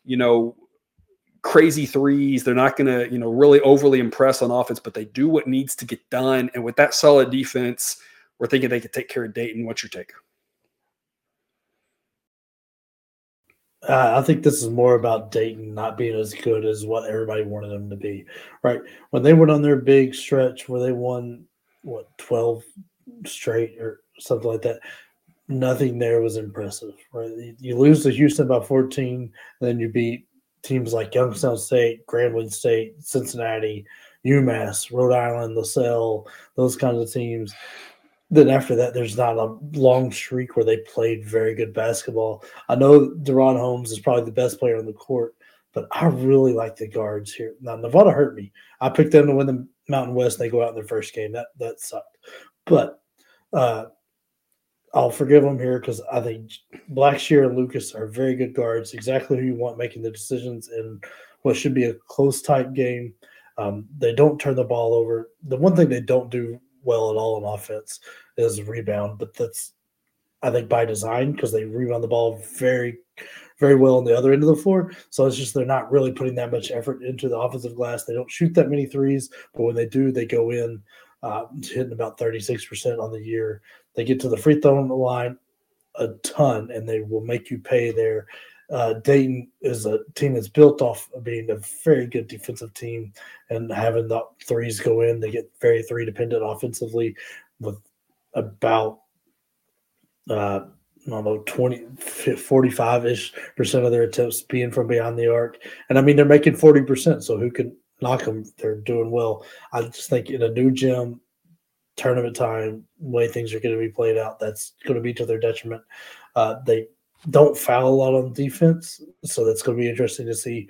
crazy threes. They're not going to, really overly impress on offense, but they do what needs to get done. And with that solid defense, we're thinking they could take care of Dayton. What's your take? I think this is more about Dayton not being as good as what everybody wanted them to be, right? When they went on their big stretch where they won, 12 straight or something like that. Nothing there was impressive. Right? You lose to Houston by 14, then you beat teams like Youngstown State, Grambling State, Cincinnati, UMass, Rhode Island, LaSalle, those kinds of teams. Then after that, there's not a long streak where they played very good basketball. I know Deron Holmes is probably the best player on the court, but I really like the guards here. Now, Nevada hurt me. I picked them to win the Mountain West. And they go out in their first game. That sucked. But I'll forgive them here because I think Blackshear and Lucas are very good guards, exactly who you want making the decisions in what should be a close, tight game. They don't turn the ball over. The one thing they don't do well at all on offense is rebound, but that's, I think, by design because they rebound the ball very, very well on the other end of the floor. So it's just they're not really putting that much effort into the offensive glass. They don't shoot that many threes, but when they do, they go in hitting about 36% on the year. They get to the free throw line a ton, and they will make you pay there. Dayton is a team that's built off of being a very good defensive team and having the threes go in. They get very three-dependent offensively with about, 45-ish percent of their attempts being from beyond the arc. And, I mean, they're making 40%, so who can knock them? They're doing well. I just think in a new gym, tournament time, way things are going to be played out, that's going to be to their detriment. They don't foul a lot on defense, so that's going to be interesting to see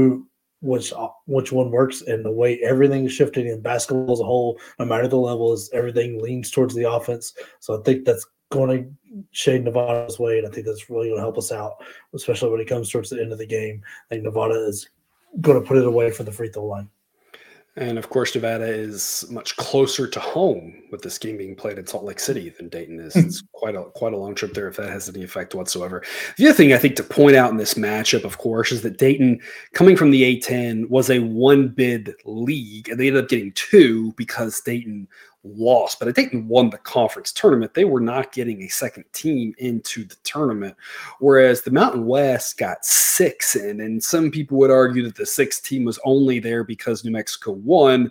which one works. And the way everything is shifting in basketball as a whole, no matter the level, is everything leans towards the offense. So I think that's going to shade Nevada's way, and I think that's really going to help us out, especially when it comes towards the end of the game. I think Nevada is going to put it away for the free throw line. And, of course, Nevada is much closer to home with this game being played in Salt Lake City than Dayton is. It's quite a long trip there if that has any effect whatsoever. The other thing I think to point out in this matchup, of course, is that Dayton, coming from the A-10, was a one-bid league, and they ended up getting two because Dayton lost. But Dayton won the conference tournament. They were not getting a second team into the tournament, whereas the Mountain West got six in. And some people would argue that the sixth team was only there because New Mexico won.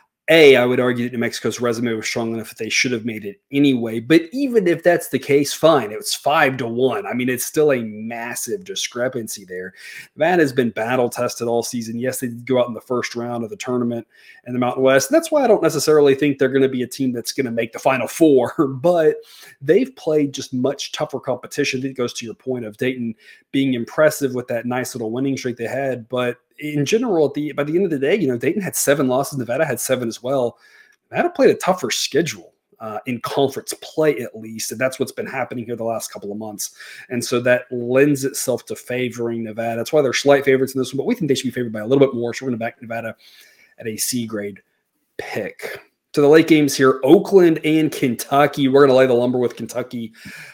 I would argue that New Mexico's resume was strong enough that they should have made it anyway. But even if that's the case, fine. It was 5-1. I mean, it's still a massive discrepancy there. Nevada has been battle-tested all season. Yes, they did go out in the first round of the tournament in the Mountain West. And that's why I don't necessarily think they're going to be a team that's going to make the Final Four. But they've played just much tougher competition. It goes to your point of Dayton being impressive with that nice little winning streak they had. But in general, by the end of the day, Dayton had 7 losses. Nevada had 7 as well. Nevada played a tougher schedule in conference play, at least. And that's what's been happening here the last couple of months. And so that lends itself to favoring Nevada. That's why they're slight favorites in this one, but we think they should be favored by a little bit more. So we're going to back Nevada at a C grade pick. To the late games here, Oakland and Kentucky. We're going to lay the lumber with Kentucky.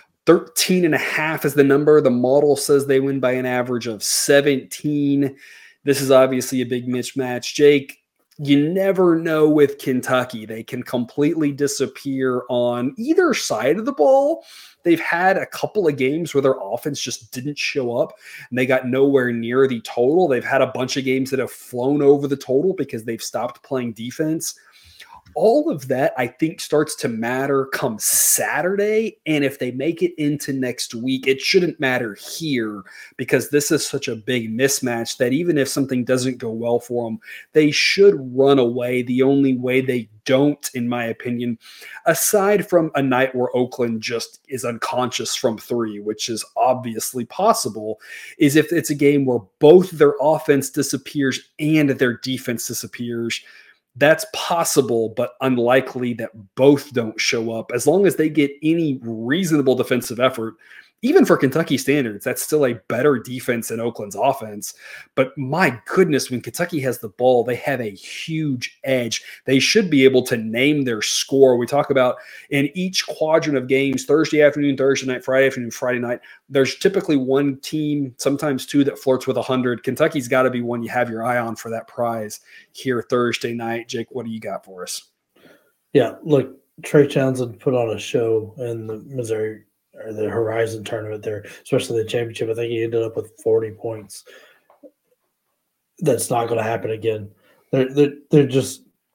13.5 is the number. The model says they win by an average of 17. This is obviously a big mismatch. Jake, you never know with Kentucky. They can completely disappear on either side of the ball. They've had a couple of games where their offense just didn't show up, and they got nowhere near the total. They've had a bunch of games that have flown over the total because they've stopped playing defense. All of that, I think, starts to matter come Saturday. And if they make it into next week, it shouldn't matter here because this is such a big mismatch that even if something doesn't go well for them, they should run away. The only way they don't, in my opinion, aside from a night where Oakland just is unconscious from 3, which is obviously possible, is if it's a game where both their offense disappears and their defense disappears. That's possible, but unlikely that both don't show up. As long as they get any reasonable defensive effort, even for Kentucky standards, that's still a better defense than Oakland's offense. But my goodness, when Kentucky has the ball, they have a huge edge. They should be able to name their score. We talk about in each quadrant of games, Thursday afternoon, Thursday night, Friday afternoon, Friday night, there's typically one team, sometimes 2, that flirts with 100. Kentucky's got to be one you have your eye on for that prize here Thursday night. Jake, what do you got for us? Yeah, look, Trey Townsend put on a show in the Missouri or the Horizon tournament there, especially the championship. I think he ended up with 40 points. That's not going to happen again. They're just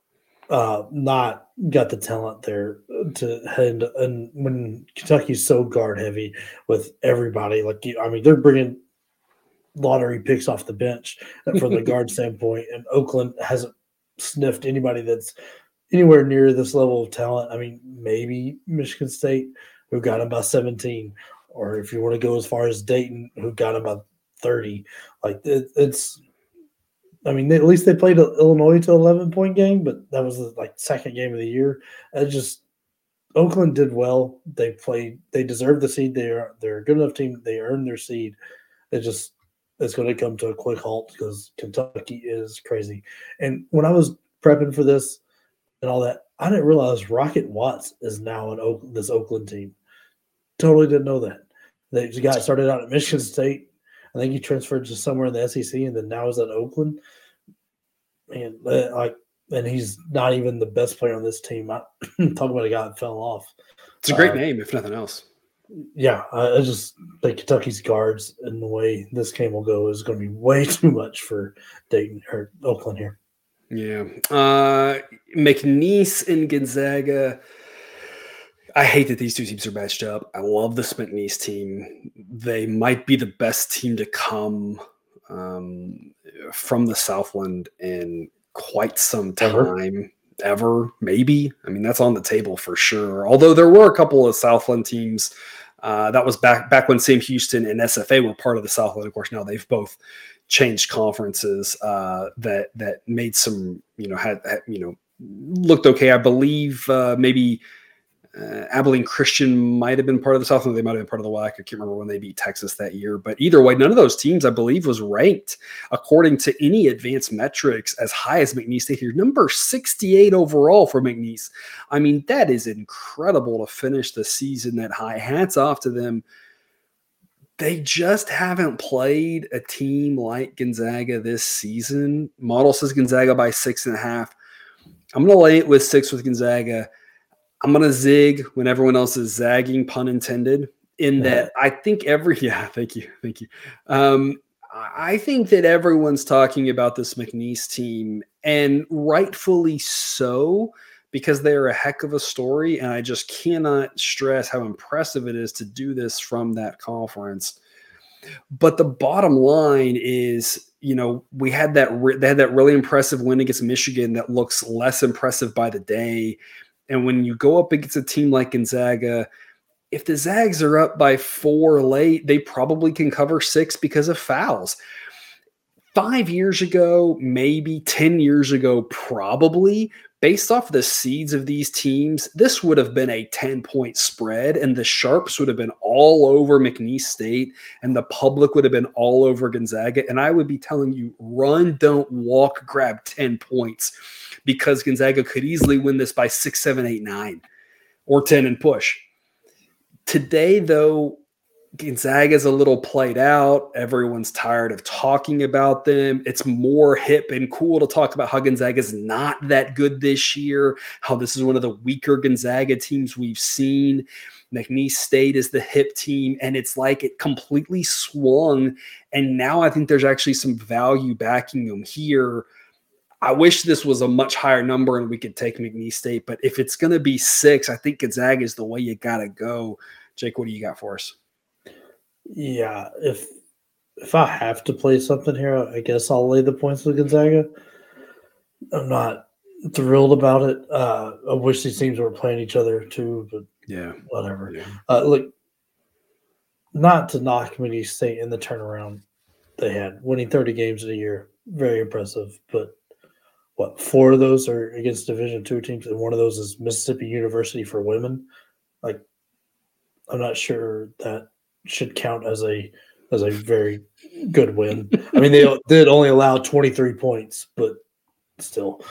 not got the talent there to head. And when Kentucky's so guard heavy with everybody, they're bringing lottery picks off the bench from the guard standpoint, and Oakland hasn't sniffed anybody that's anywhere near this level of talent. I mean, maybe Michigan State, who got them by 17, or if you want to go as far as Dayton, who got them by 30. At least they played Illinois to 11-point game, but that was the second game of the year. Oakland did well. They deserved the seed. They're a good enough team. They earned their seed. It's going to come to a quick halt because Kentucky is crazy. And when I was prepping for this and all that, I didn't realize Rocket Watts is now on this Oakland team. Totally didn't know that. They got started out at Michigan State. I think he transferred to somewhere in the SEC, and then now he's at Oakland. And he's not even the best player on this team. Talk about a guy that fell off. It's a great name, if nothing else. Yeah, I just think Kentucky's guards and the way this game will go is going to be way too much for Dayton or Oakland here. Yeah. McNeese and Gonzaga. I hate that these two teams are matched up. I love this McNeese team. They might be the best team to come from the Southland in quite some time. Ever, maybe. I mean, that's on the table for sure. Although there were a couple of Southland teams that was back when Sam Houston and SFA were part of the Southland. Of course, now they've both changed conferences that made some, looked okay. I believe maybe Abilene Christian might have been part of the Southland. They might have been part of the WAC. I can't remember when they beat Texas that year. But either way, none of those teams, I believe, was ranked according to any advanced metrics as high as McNeese State here. Number 68 overall for McNeese. I mean, that is incredible to finish the season that high. Hats off to them. They just haven't played a team like Gonzaga this season. Model says Gonzaga by 6.5. I'm going to lay it with 6 with Gonzaga. I'm going to zig when everyone else is zagging, pun intended, that I think thank you. I think that everyone's talking about this McNeese team, and rightfully so, because they're a heck of a story, and I just cannot stress how impressive it is to do this from that conference. But the bottom line is, they had that really impressive win against Michigan that looks less impressive by the day. And when you go up against a team like Gonzaga, if the Zags are up by 4 late, they probably can cover 6 because of fouls. 5 years ago, maybe 10 years ago, probably, based off the seeds of these teams, this would have been a 10-point spread, and the Sharps would have been all over McNeese State, and the public would have been all over Gonzaga. And I would be telling you, run, don't walk, grab 10 points. Because Gonzaga could easily win this by 6, 7, 8, 9, or 10 and push. Today, though, Gonzaga's a little played out. Everyone's tired of talking about them. It's more hip and cool to talk about how Gonzaga's not that good this year, how this is one of the weaker Gonzaga teams we've seen. McNeese State is the hip team, and it's like it completely swung. And now I think there's actually some value backing them here. I wish this was a much higher number and we could take McNeese State, but if it's going to be 6, I think Gonzaga is the way you got to go. Jake, what do you got for us? Yeah, if I have to play something here, I guess I'll lay the points with Gonzaga. I'm not thrilled about it. I wish these teams were playing each other too, but yeah, whatever. Yeah. Look, not to knock McNeese State in the turnaround they had, winning 30 games in a year, very impressive, but 4 of those are against Division II teams, and one of those is Mississippi University for women. I'm not sure that should count as a very good win. I mean, they did only allow 23 points, but still,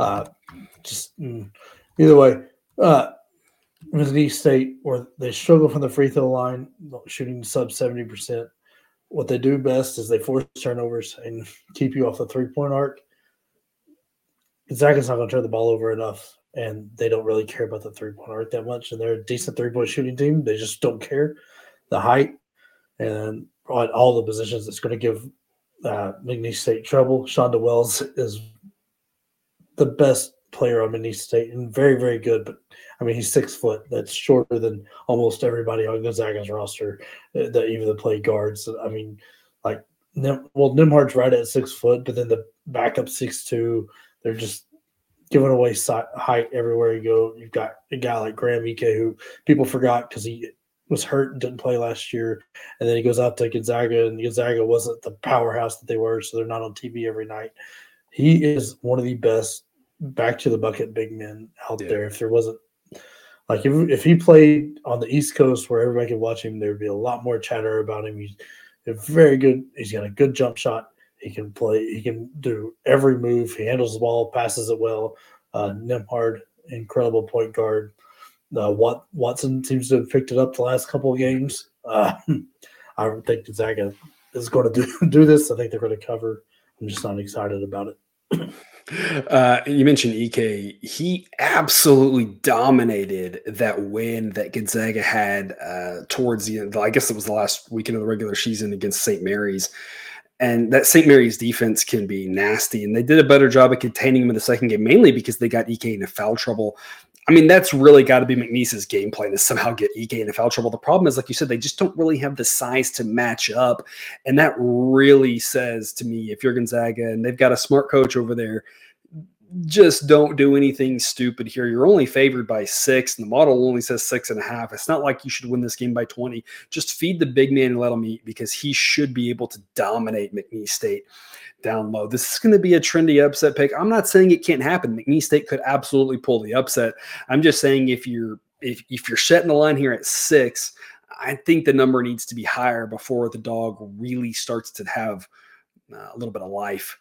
either way, McNeese State, where they struggle from the free throw line, shooting sub 70%. What they do best is they force turnovers and keep you off the 3-point arc. Gonzaga's not going to turn the ball over enough, and they don't really care about the 3-point arc that much. And they're a decent 3-point shooting team. They just don't care. The height and on all the positions, it's going to give McNeese State trouble. Shonda Wells is the best player on McNeese State and very, very good. But I mean, he's 6 foot. That's shorter than almost everybody on Gonzaga's roster that even play guards. I mean, like, Nimhard's right at 6 foot, but then the backup 6'2". They're just giving away height everywhere you go. You've got a guy like Graham Ike, who people forgot because he was hurt and didn't play last year. And then he goes out to Gonzaga, and Gonzaga wasn't the powerhouse that they were, so they're not on TV every night. He is one of the best back to the bucket big men out there. If there wasn't, like, if he played on the East Coast where everybody could watch him, there'd be a lot more chatter about him. He's very good. He's got a good jump shot. He can play. He can do every move. He handles the ball, passes it well. Nimhard, incredible point guard. Watson seems to have picked it up the last couple of games. I think Gonzaga is going to do this. I think they're going to cover. I'm just not excited about it. You mentioned Ike. He absolutely dominated that win that Gonzaga had towards the end. I guess it was the last weekend of the regular season against St. Mary's. And that St. Mary's defense can be nasty. And they did a better job of containing him in the second game, mainly because they got Ike into foul trouble. I mean, that's really got to be McNeese's game plan, to somehow get Ike into foul trouble. The problem is, like you said, they just don't really have the size to match up. And that really says to me, if you're Gonzaga and they've got a smart coach over there, just don't do anything stupid here. You're only favored by 6, and the model only says 6.5. It's not like you should win this game by 20. Just feed the big man and let him eat, because he should be able to dominate McNeese State down low. This is going to be a trendy upset pick. I'm not saying it can't happen. McNeese State could absolutely pull the upset. I'm just saying if you're setting the line here at 6, I think the number needs to be higher before the dog really starts to have a little bit of life.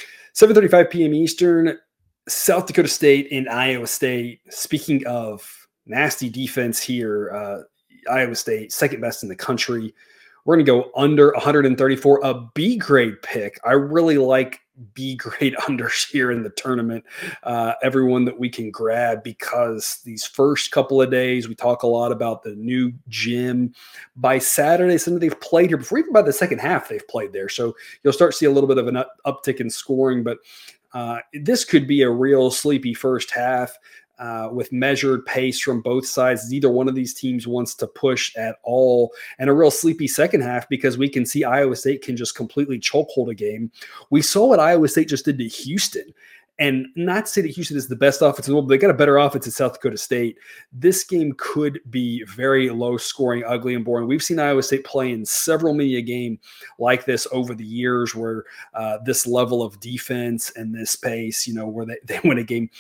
7:35 p.m. Eastern, South Dakota State and Iowa State. Speaking of nasty defense here, Iowa State, second best in the country. We're going to go under 134, a B grade pick. I really like B grade unders here in the tournament. Everyone that we can grab, because these first couple of days, we talk a lot about the new gym. By Saturday, Sunday, they've played here before, even by the second half, they've played there. So you'll start to see a little bit of an uptick in scoring, but this could be a real sleepy first half. With measured pace from both sides. Neither one of these teams wants to push at all, and a real sleepy second half, because we can see Iowa State can just completely chokehold a game. We saw what Iowa State just did to Houston. And not to say that Houston is the best offense in the world, but they got a better offense at South Dakota State. This game could be very low scoring, ugly, and boring. We've seen Iowa State play in several many a game like this over the years, where this level of defense and this pace, where they win a game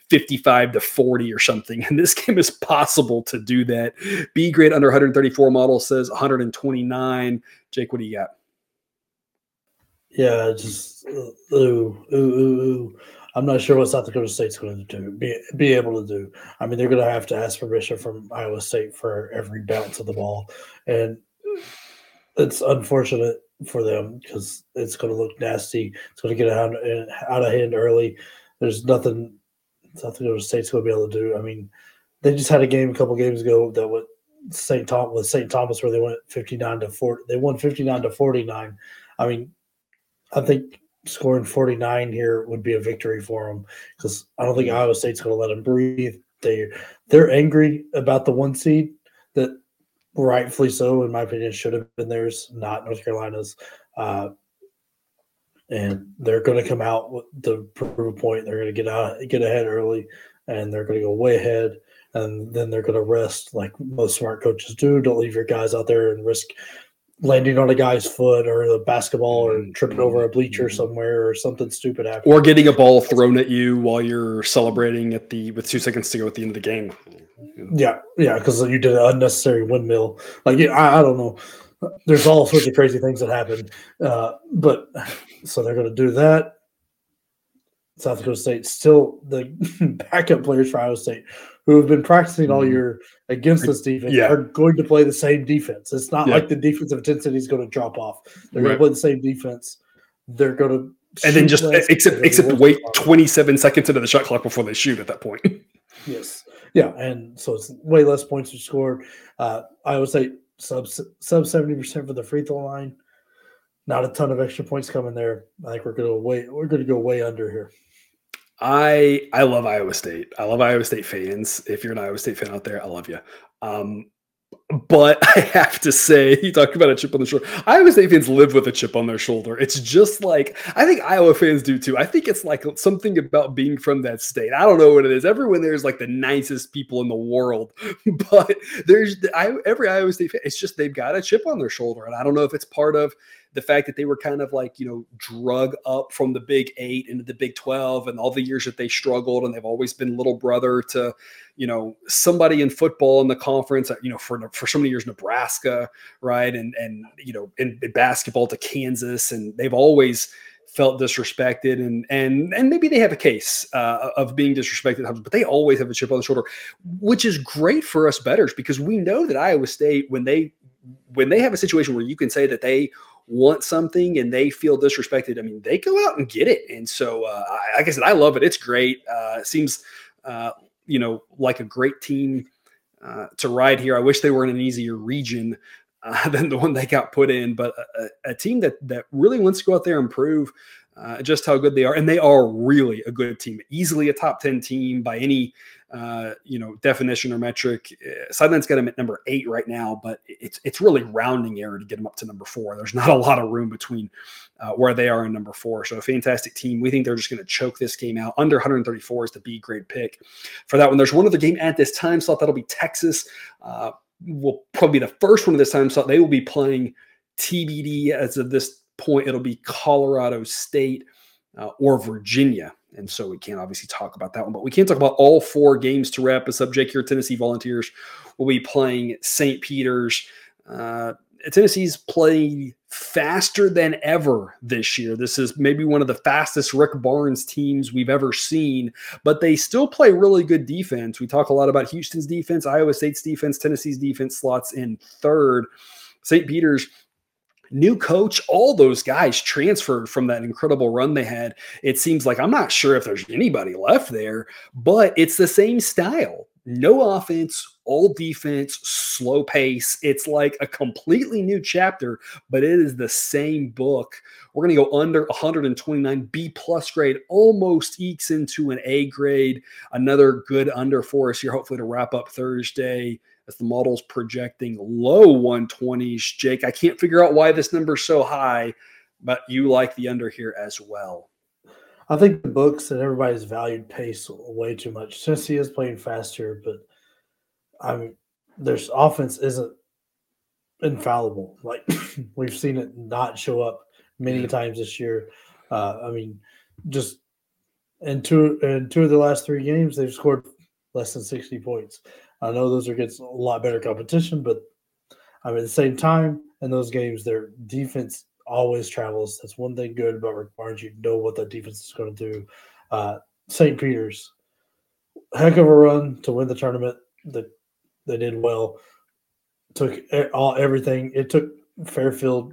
55-40 or something. And this game is possible to do that. B grade under 134 model says 129. Jake, what do you got? Yeah, just ooh. I'm not sure what South Dakota State's going to do, be able to do. I mean, they're going to have to ask permission from Iowa State for every bounce of the ball. And it's unfortunate for them, because it's going to look nasty. It's going to get out of hand early. There's nothing South Dakota State's going to be able to do. I mean, they just had a game a couple games ago that with St. Thomas where they went 59-40. They won 59-49. I mean, I think scoring 49 here would be a victory for them, because I don't think Iowa State's going to let them breathe. They're angry about the 1 seed that, rightfully so, in my opinion, should have been theirs, not North Carolina's. And they're going to come out to prove a point. They're going to get ahead early, and they're going to go way ahead, and then they're going to rest like most smart coaches do. Don't leave your guys out there and risk landing on a guy's foot or the basketball, or tripping over a bleacher somewhere, or something stupid happening. Or getting a ball thrown at you while you're celebrating with 2 seconds to go at the end of the game. Yeah, because you did an unnecessary windmill. Like, I don't know. There's all sorts of crazy things that happen. But so they're going to do that. South Dakota State, still the backup players for Iowa State, who have been practicing all year against this defense, are going to play the same defense. It's not like the defensive intensity is going to drop off. They're going to play the same defense. They're going to and then just except wait 27 seconds into the shot clock before they shoot at that point. Yes. Yeah, and so it's way less points to score. Iowa State sub 70% for the free throw line. Not a ton of extra points coming there. I think we're going to go way under here. I love Iowa State. I love Iowa State fans. If you're an Iowa State fan out there, I love you. But I have to say, you talked about a chip on the shoulder. Iowa State fans live with a chip on their shoulder. It's just like, I think Iowa fans do too. I think it's like something about being from that state. I don't know what it is. Everyone there is like the nicest people in the world, but every Iowa State fan, it's just they've got a chip on their shoulder. And I don't know if it's part of the fact that they were kind of like, drug up from the Big 8 into the Big 12 and all the years that they struggled, and they've always been little brother to, somebody in football in the conference, for so many years, Nebraska, right. And in basketball to Kansas, and they've always felt disrespected, and maybe they have a case of being disrespected, but they always have a chip on the shoulder, which is great for us bettors, because we know that Iowa State, when they have a situation where you can say that they want something and they feel disrespected, I mean, they go out and get it. And so, like I said, I love it. It's great. It seems, like a great team to ride here. I wish they were in an easier region than the one they got put in, but a team that really wants to go out there and prove just how good they are. And they are really a good team, easily a top 10 team by any, definition or metric. Sideline's got them at number 8 right now, but it's really rounding error to get them up to number 4. There's not a lot of room between where they are and number 4. So a fantastic team. We think they're just going to choke this game out. Under 134 is the B grade pick for that one. There's one other game at this time slot. That'll be Texas. Will probably be the first one of this time slot. They will be playing TBD. As of this point, it'll be Colorado State or Virginia. And so we can't obviously talk about that one, but we can't talk about all 4 games to wrap us up. Jake, here, Tennessee Volunteers will be playing St. Peter's. Tennessee's playing faster than ever this year. This is maybe one of the fastest Rick Barnes teams we've ever seen, but they still play really good defense. We talk a lot about Houston's defense, Iowa State's defense, Tennessee's defense slots in third. St. Peter's new coach, all those guys transferred from that incredible run they had. It seems like, I'm not sure if there's anybody left there, but it's the same style. No offense, all defense, slow pace. It's like a completely new chapter, but it is the same book. We're going to go under 129. B+ grade almost ekes into an A grade. Another good under for us here, hopefully to wrap up Thursday, as the model's projecting low 120s. Jake, I can't figure out why this number's so high, but you like the under here as well. I think the books and everybody's valued pace way too much. Tennessee is playing faster, but their offense isn't infallible. Like we've seen it not show up many times this year. Just in two of the last 3 games, they've scored less than 60 points. I know those are against a lot better competition, but at the same time, in those games, their defense always travels. That's one thing good about Rick Barnes. You know what that defense is going to do. St. Peter's, heck of a run to win the tournament. They did well. Took everything. It took Fairfield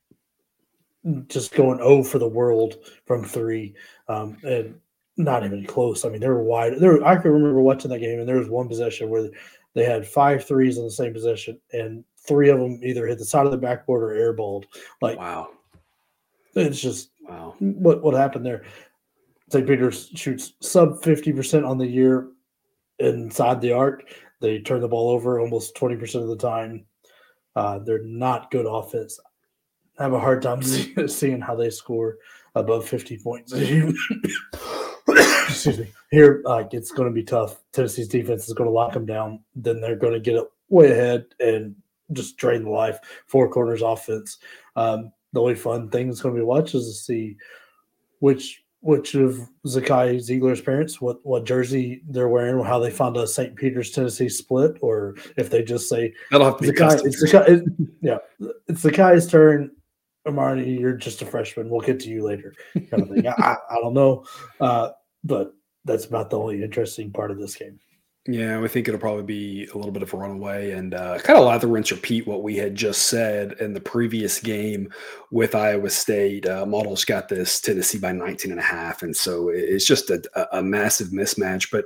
just going 0 for the world from 3, and not even close. They were wide. I can remember watching that game, and there was one possession where they had 5 threes on the same possession, and 3 of them either hit the side of the backboard or airballed. Wow. It's just what happened there. St. Peter's shoots sub 50% on the year inside the arc. They turn the ball over almost 20% of the time. They're not good offense. I have a hard time seeing how they score above 50 points. Excuse me. Here, it's going to be tough. Tennessee's defense is going to lock them down. Then they're going to get up way ahead and just drain the life. 4 corners offense. The only fun thing that's going to be watched is to see which of Zakai Ziegler's parents, what jersey they're wearing, how they found a St. Peter's Tennessee split, or if they just say that'll have to be custom. It's Zakai's turn. Amari, you're just a freshman. We'll get to you later, kind of thing. I don't know, but that's about the only interesting part of this game. Yeah, we think it'll probably be a little bit of a runaway and kind of lather, rinse, repeat what we had just said in the previous game with Iowa State. Models got this Tennessee by 19 and a half. And so it's just a massive mismatch. But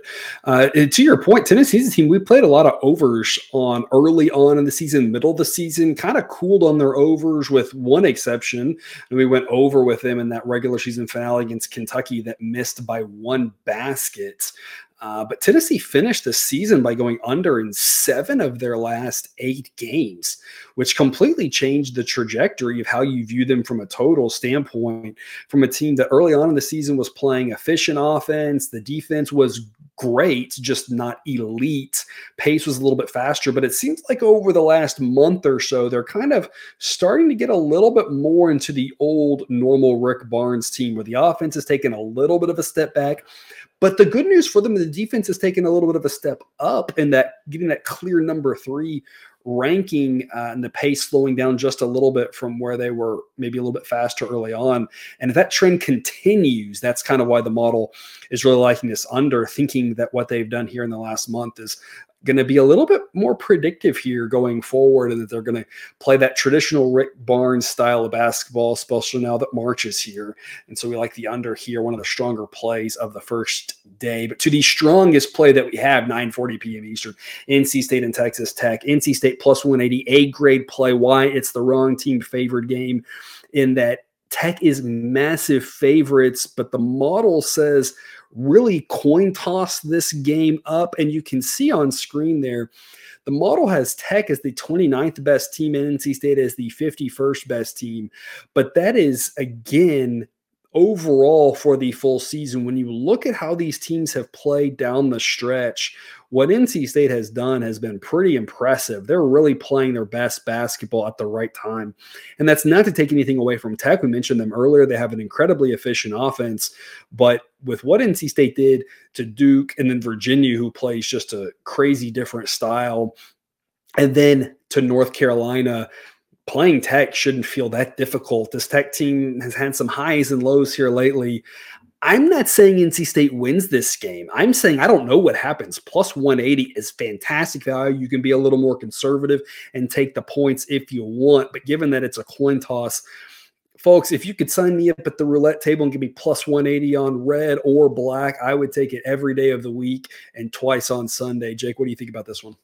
to your point, Tennessee's a team, we played a lot of overs on early on in the season, middle of the season, kind of cooled on their overs with one exception. And we went over with them in that regular season finale against Kentucky that missed by one basket. But Tennessee finished the season by going under in 7 of their last 8 games, which completely changed the trajectory of how you view them from a total standpoint. From a team that early on in the season was playing efficient offense, the defense was great, just not elite. Pace was a little bit faster, but it seems like over the last month or so, they're kind of starting to get a little bit more into the old normal Rick Barnes team where the offense has taken a little bit of a step back. But the good news for them, the defense has taken a little bit of a step up in that getting that clear number 3 ranking and the pace slowing down just a little bit from where they were maybe a little bit faster early on. And if that trend continues, that's kind of why the model is really liking this under, thinking that what they've done here in the last month is going to be a little bit more predictive here going forward, and that they're going to play that traditional Rick Barnes style of basketball, especially now that March is here. And so we like the under here, one of the stronger plays of the first day. But to the strongest play that we have, 9:40 p.m. Eastern, NC State and Texas Tech. NC State plus 180, A-grade play. Why? It's the wrong team favored game in that Tech is massive favorites, but the model says really coin toss this game up. And you can see on screen there, the model has Tech as the 29th best team and NC State as the 51st best team. But that is, again, overall for the full season. When you look at how these teams have played down the stretch, what NC State has done has been pretty impressive. They're really playing their best basketball at the right time. And that's not to take anything away from Tech. We mentioned them earlier. They have an incredibly efficient offense. But with what NC State did to Duke and then Virginia, who plays just a crazy different style, and then to North Carolina, playing Tech shouldn't feel that difficult. This Tech team has had some highs and lows here lately. I'm not saying NC State wins this game. I'm saying I don't know what happens. Plus 180 is fantastic value. You can be a little more conservative and take the points if you want. But given that it's a coin toss, folks, if you could sign me up at the roulette table and give me plus 180 on red or black, I would take it every day of the week and twice on Sunday. Jake, what do you think about this one?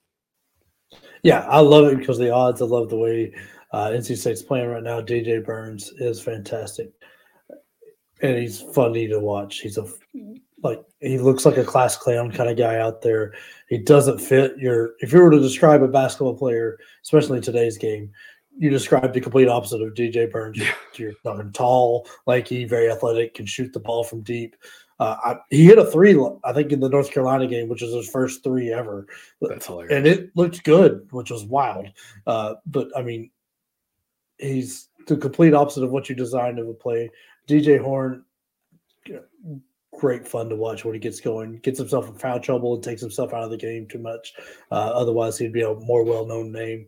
Yeah, I love it because of the odds. I love the way NC State's playing right now. DJ Burns is fantastic. And he's funny to watch. He looks like a class clown kind of guy out there. He doesn't fit if you were to describe a basketball player, especially in today's game, you describe the complete opposite of DJ Burns. You're talking tall, lanky, very athletic, can shoot the ball from deep. He hit a 3, I think, in the North Carolina game, which was his first 3 ever. That's hilarious. And it looked good, which was wild. But, I mean, he's the complete opposite of what you designed of a play. DJ Horn, great fun to watch when he gets going. Gets himself in foul trouble and takes himself out of the game too much. Otherwise, he'd be a more well-known name.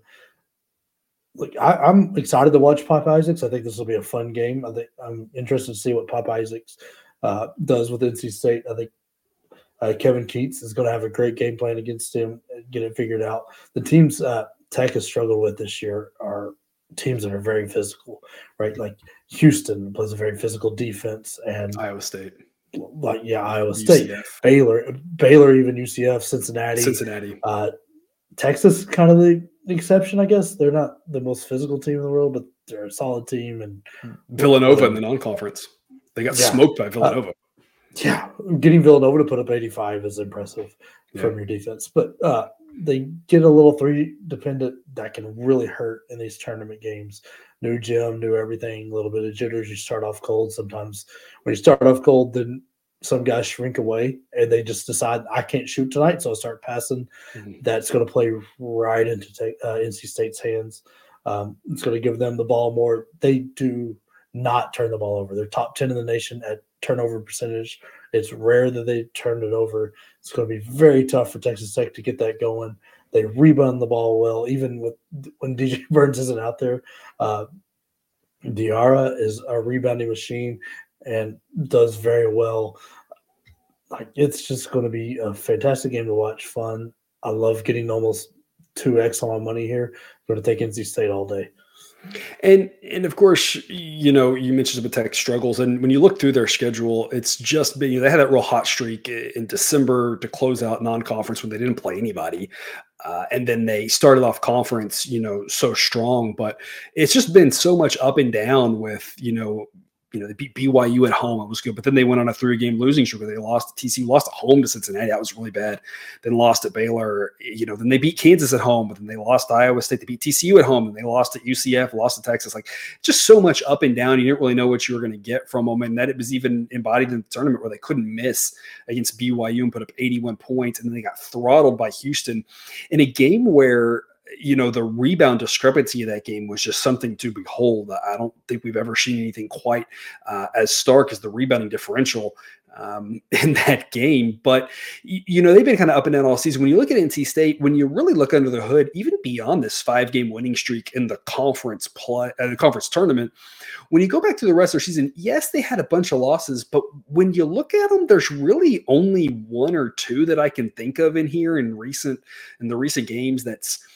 I'm excited to watch Pop Isaacs. I think this will be a fun game. I'm interested to see what Pop Isaacs does with NC State. I think Kevin Keats is going to have a great game plan against him and get it figured out. The teams Tech has struggled with this year are teams that are very physical, right? Like Houston plays a very physical defense, and Iowa State. Iowa State, Baylor, even UCF, Cincinnati. Texas kind of the exception, I guess. They're not the most physical team in the world, but they're a solid team. And Villanova in the non-conference, they got smoked by Villanova. Getting Villanova to put up 85 is impressive from your defense, but they get a little 3 dependent that can really hurt in these tournament games. New gym, new everything, a little bit of jitters. You start off cold. Sometimes when you start off cold, then some guys shrink away and they just decide, I can't shoot tonight, so I'll start passing. Mm-hmm. That's going to play right into NC State's hands. It's going to give them the ball more. They do not turn the ball over. They're top 10 in the nation at turnover percentage. It's rare that they turn it over. It's going to be very tough for Texas Tech to get that going. They rebound the ball well, even when DJ Burns isn't out there. Diarra is a rebounding machine and does very well. like it's just going to be a fantastic game to watch. Fun. I love getting almost 2x on my money here. I'm going to take NC State all day. And of course, you mentioned some Tech struggles, and when you look through their schedule, it's just been they had that real hot streak in December to close out non-conference when they didn't play anybody, and then they started off conference, so strong. But it's just been so much up and down with they beat BYU at home. It was good. But then they went on a 3-game losing streak where they lost to TCU, lost at home to Cincinnati. That was really bad. Then lost at Baylor. Then they beat Kansas at home, but then they lost to Iowa State. They beat TCU at home, and they lost at UCF, lost to Texas. Like, just so much up and down. You didn't really know what you were going to get from them. And that it was even embodied in the tournament where they couldn't miss against BYU and put up 81 points. And then they got throttled by Houston in a game where the rebound discrepancy of that game was just something to behold. I don't think we've ever seen anything quite as stark as the rebounding differential in that game. But, they've been kind of up and down all season. When you look at NC State, when you really look under the hood, even beyond this 5-game winning streak in the conference tournament, when you go back to the rest of their season, yes, they had a bunch of losses, but when you look at them, there's really only 1 or 2 that I can think of in here in the recent games that's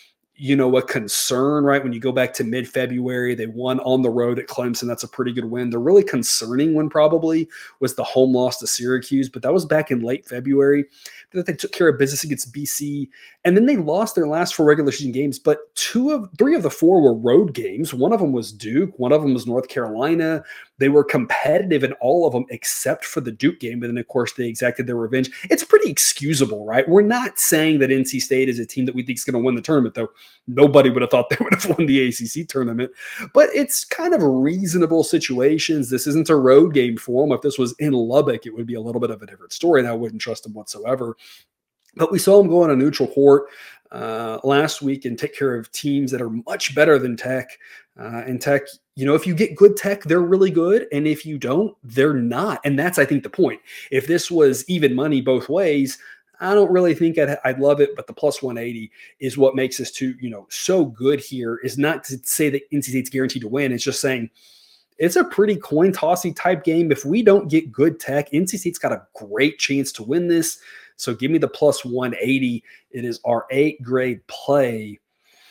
a concern, right? When you go back to mid-February, they won on the road at Clemson. That's a pretty good win. The really concerning one probably was the home loss to Syracuse, but that was back in late February. That they took care of business against BC, and then they lost their last 4 regular season games, but 3 of the 4 were road games. One of them was Duke. One of them was North Carolina. They were competitive in all of them except for the Duke game, but then, of course, they exacted their revenge. It's pretty excusable, right? We're not saying that NC State is a team that we think is going to win the tournament, though. Nobody would have thought they would have won the ACC tournament, but it's kind of reasonable situations. This isn't a road game for them. If this was in Lubbock, it would be a little bit of a different story, and I wouldn't trust them whatsoever. But we saw them go on a neutral court last week and take care of teams that are much better than Tech. And Tech, if you get good Tech, they're really good. And if you don't, they're not. And that's, I think, the point. If this was even money both ways, I don't really think I'd love it, but the plus 180 is what makes us so good here. Is not to say that NC State's guaranteed to win. It's just saying it's a pretty coin tossy type game. If we don't get good Tech, NC State's got a great chance to win this. So give me the plus 180. It is our 8th-grade play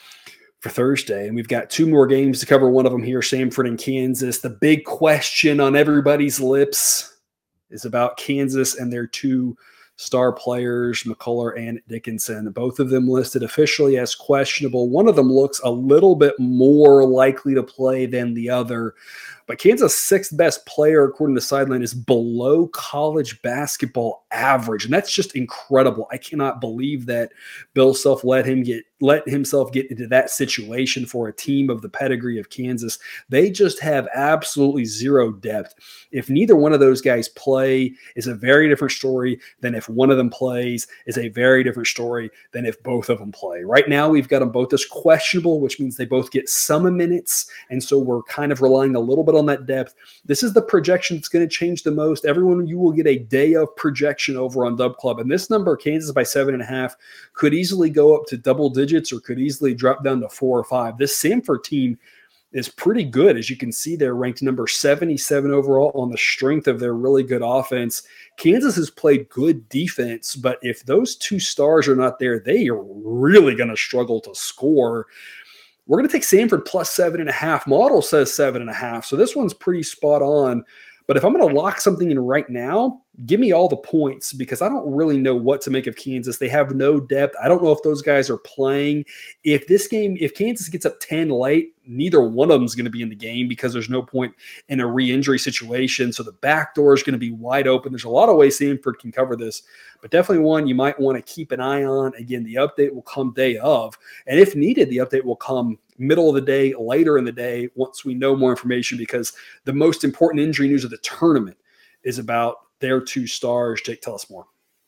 for Thursday. And we've got 2 more games to cover. One of them here, Samford and Kansas. The big question on everybody's lips is about Kansas and their 2 star players, McCullough and Dickinson. Both of them listed officially as questionable. One of them looks a little bit more likely to play than the other. But Kansas' 6th best player, according to Sideline, is below college basketball average. And that's just incredible. I cannot believe that Bill Self let himself get into that situation for a team of the pedigree of Kansas. They just have absolutely zero depth. If neither one of those guys play, is a very different story than if one of them plays, is a very different story than if both of them play. Right now, we've got them both as questionable, which means they both get some minutes. And so we're kind of relying a little bit on that depth. This is the projection that's going to change the most. Everyone, you will get a day of projection over on Dub Club. And this number, Kansas by 7.5, could easily go up to double digits or could easily drop down to 4 or 5. This Samford team is pretty good. As you can see, they're ranked number 77 overall on the strength of their really good offense. Kansas has played good defense, but if those 2 stars are not there, they are really going to struggle to score. We're going to take Samford plus 7.5. Model says 7.5. So this one's pretty spot on. But if I'm going to lock something in right now, give me all the points because I don't really know what to make of Kansas. They have no depth. I don't know if those guys are playing. If Kansas gets up 10 late, neither one of them is going to be in the game because there's no point in a re-injury situation. So the back door is going to be wide open. There's a lot of ways Samford can cover this, but definitely one you might want to keep an eye on. Again, the update will come day of, and if needed, the update will come middle of the day, later in the day, once we know more information, because the most important injury news of the tournament is about their 2 stars. Jake, tell us more.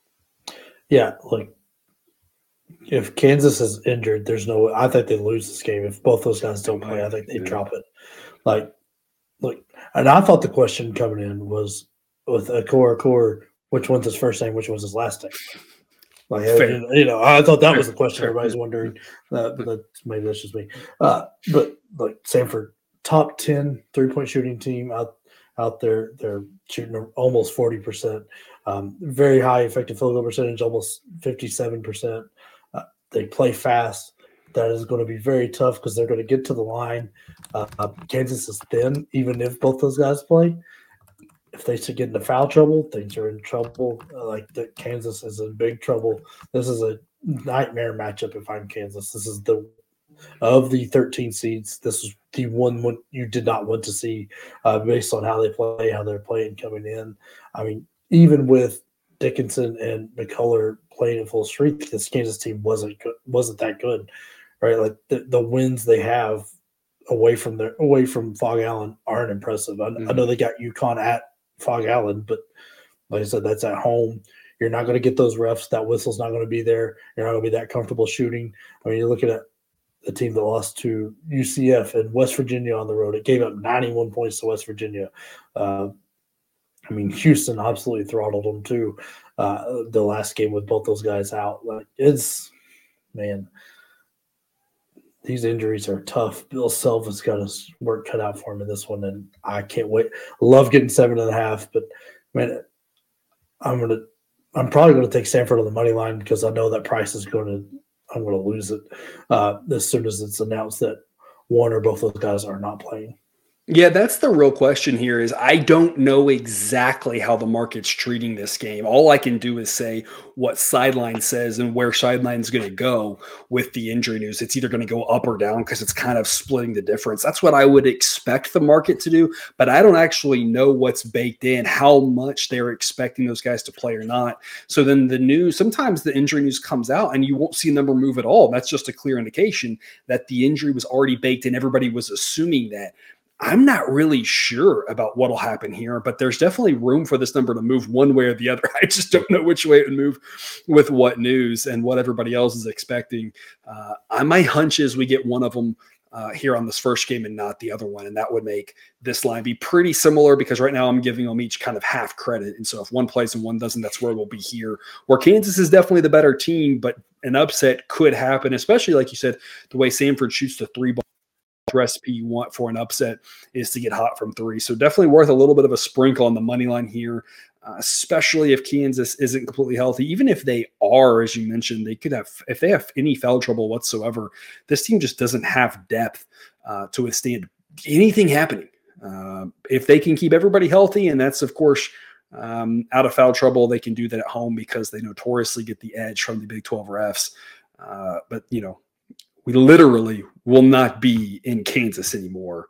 Yeah, like if Kansas is injured, there's no way. I think they lose this game. If both those guys don't play, I think they drop it. And I thought the question coming in was with Akor, which one's his first name, which one's his last name? I thought that was the question everybody's wondering. But maybe that's just me. But like Samford, top 10 3-point shooting team out there. They're shooting almost 40%. Very high effective field goal percentage, almost 57%. They play fast. That is going to be very tough because they're going to get to the line. Kansas is thin, even if both those guys play. If they get into foul trouble, things are in trouble. Kansas is in big trouble. This is a nightmare matchup if I'm Kansas. This is of the 13 seeds, this is the one you did not want to see based on how they play, how they're playing coming in. I mean, even with Dickinson and McCullough playing at full strength, this Kansas team wasn't that good, right? Like the wins they have away from Fog Allen aren't impressive. I know they got UConn at Fog Allen, but like I said, that's at home. You're not going to get those refs. That whistle's not going to be there. You're not going to be that comfortable shooting. I mean, you're looking at the team that lost to UCF and West Virginia on the road. It gave up 91 points to West Virginia. I mean, Houston absolutely throttled them too. The last game with both those guys out, these injuries are tough. Bill Self has got his work cut out for him in this one, and I can't wait. Love getting 7.5, but man, I'm probably going to take Stanford on the money line because I know that price is I'm going to lose it as soon as it's announced that one or both of those guys are not playing. Yeah, that's the real question here is I don't know exactly how the market's treating this game. All I can do is say what Sideline says and where Sideline's going to go with the injury news. It's either going to go up or down because it's kind of splitting the difference. That's what I would expect the market to do, but I don't actually know what's baked in, how much they're expecting those guys to play or not. So then the news, sometimes the injury news comes out and you won't see a number move at all. That's just a clear indication that the injury was already baked in. Everybody was assuming that. I'm not really sure about what'll happen here, but there's definitely room for this number to move one way or the other. I just don't know which way it would move with what news and what everybody else is expecting. My hunch is we get one of them here on this first game and not the other one, and that would make this line be pretty similar because right now I'm giving them each kind of half credit. And so if one plays and one doesn't, that's where we'll be here, where Kansas is definitely the better team, but an upset could happen, especially like you said, the way Samford shoots the three ball. Recipe you want for an upset is to get hot from three. So definitely worth a little bit of a sprinkle on the money line here, especially if Kansas isn't completely healthy. Even if they are, as you mentioned, they could have, if they have any foul trouble whatsoever, this team just doesn't have depth to withstand anything happening. If they can keep everybody healthy, and that's, of course, out of foul trouble, they can do that at home because they notoriously get the edge from the Big 12 refs. But, we literally will not be in Kansas anymore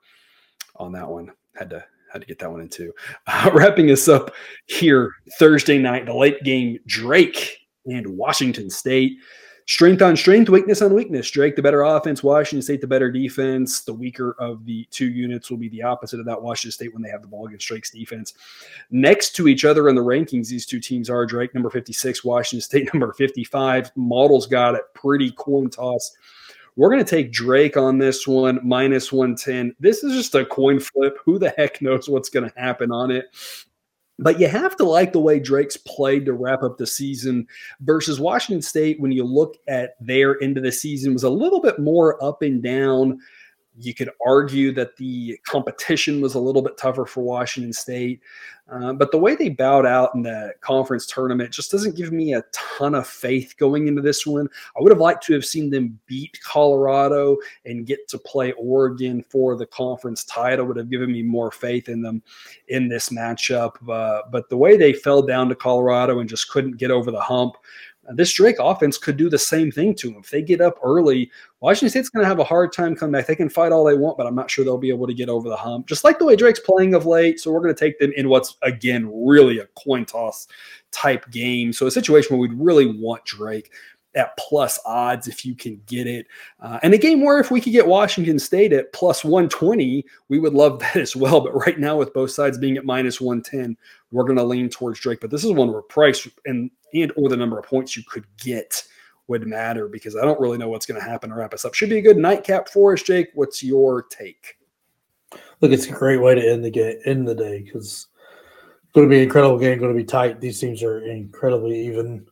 on that one. Had to get that one in too. Wrapping us up here Thursday night, the late game, Drake and Washington State. Strength on strength, weakness on weakness. Drake, the better offense. Washington State, the better defense. The weaker of the two units will be the opposite of that. Washington State when they have the ball against Drake's defense. Next to each other in the rankings, these two teams are Drake, number 56, Washington State, number 55. Models got it pretty coin toss. We're going to take Drake on this one, minus 110. This is just a coin flip. Who the heck knows what's going to happen on it? But you have to like the way Drake's played to wrap up the season versus Washington State. When you look at their end of the season, was a little bit more up and down. You could argue that the competition was a little bit tougher for Washington State. But the way they bowed out in the conference tournament just doesn't give me a ton of faith going into this one. I would have liked to have seen them beat Colorado and get to play Oregon for the conference title. Would have given me more faith in them in this matchup. But the way they fell down to Colorado and just couldn't get over the hump, this Drake offense could do the same thing to them. If they get up early, Washington State's going to have a hard time coming back. They can fight all they want, but I'm not sure they'll be able to get over the hump, just like the way Drake's playing of late. So we're going to take them in what's, again, really a coin toss type game. So a situation where we'd really want Drake at plus odds if you can get it. And a game where if we could get Washington State at plus 120, we would love that as well. But right now with both sides being at minus 110, we're going to lean towards Drake. But this is one where price and or the number of points you could get would matter because I don't really know what's going to happen to wrap us up. Should be a good nightcap for us, Jake. What's your take? Look, it's a great way to end the day because it's going to be an incredible game, going to be tight. These teams are incredibly even.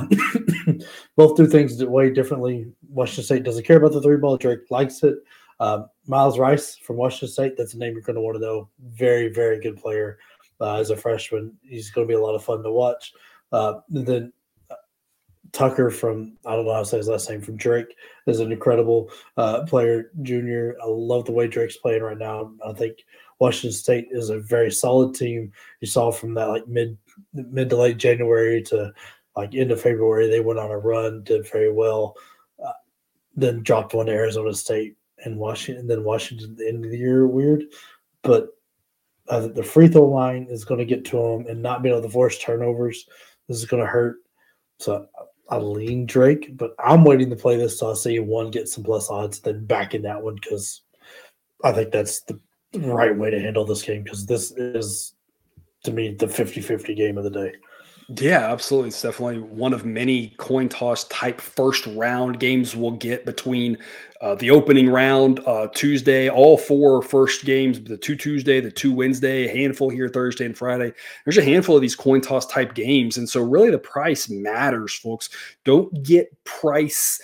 Both do things way differently. Washington State doesn't care about the three ball. Drake likes it. Miles Rice from Washington State, that's a name you're going to want to know. Very, very good player. as a freshman. He's going to be a lot of fun to watch. Then Tucker from, I don't know how to say his last name, from Drake is an incredible player, junior. I love the way Drake's playing right now. I think Washington State is a very solid team. You saw from that like mid to late January to like end of February, they went on a run, did very well, then dropped one to Arizona State and Washington. Then Washington at the end of the year, weird. But the free throw line is going to get to them, and not being able to force turnovers, this is going to hurt. So I lean Drake, but I'm waiting to play this so I see one get some plus odds, then back in that one, because I think that's the right way to handle this game, because this is, to me, the 50-50 game of the day. Yeah, absolutely. It's definitely one of many coin toss type first round games we'll get between the opening round Tuesday, all 4 first games, the 2 Tuesday, the 2 Wednesday, a handful here Thursday and Friday. There's a handful of these coin toss type games. And so really the price matters, folks. Don't get price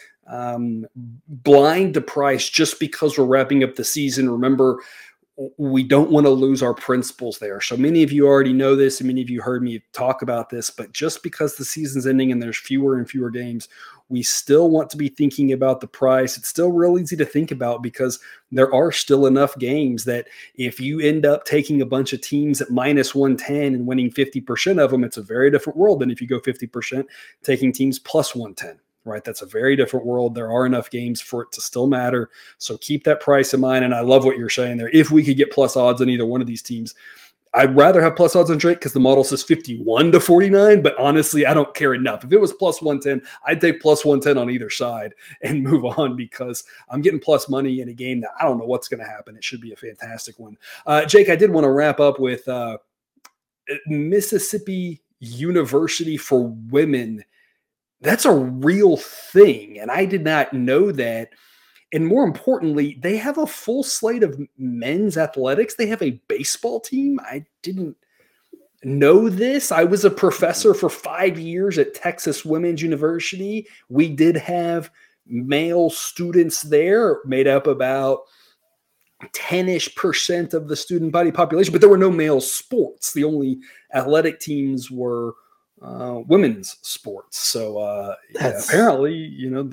blind to price just because we're wrapping up the season. Remember, we don't want to lose our principles there. So many of you already know this, and many of you heard me talk about this, but just because the season's ending and there's fewer and fewer games, we still want to be thinking about the price. It's still real easy to think about because there are still enough games that if you end up taking a bunch of teams at minus 110 and winning 50% of them, it's a very different world than if you go 50% taking teams plus 110. Right. That's a very different world. There are enough games for it to still matter. So keep that price in mind. And I love what you're saying there. If we could get plus odds on either one of these teams, I'd rather have plus odds on Drake because the model says 51-49. But honestly, I don't care enough. If it was plus 110, I'd take plus 110 on either side and move on because I'm getting plus money in a game that I don't know what's going to happen. It should be a fantastic one. Jake, I did want to wrap up with Mississippi University for women. That's a real thing, and I did not know that. And more importantly, they have a full slate of men's athletics. They have a baseball team. I didn't know this. I was a professor for 5 years at Texas Women's University. We did have male students there, made up about 10-ish% of the student body population, but there were no male sports. The only athletic teams were women's sports. So yeah, apparently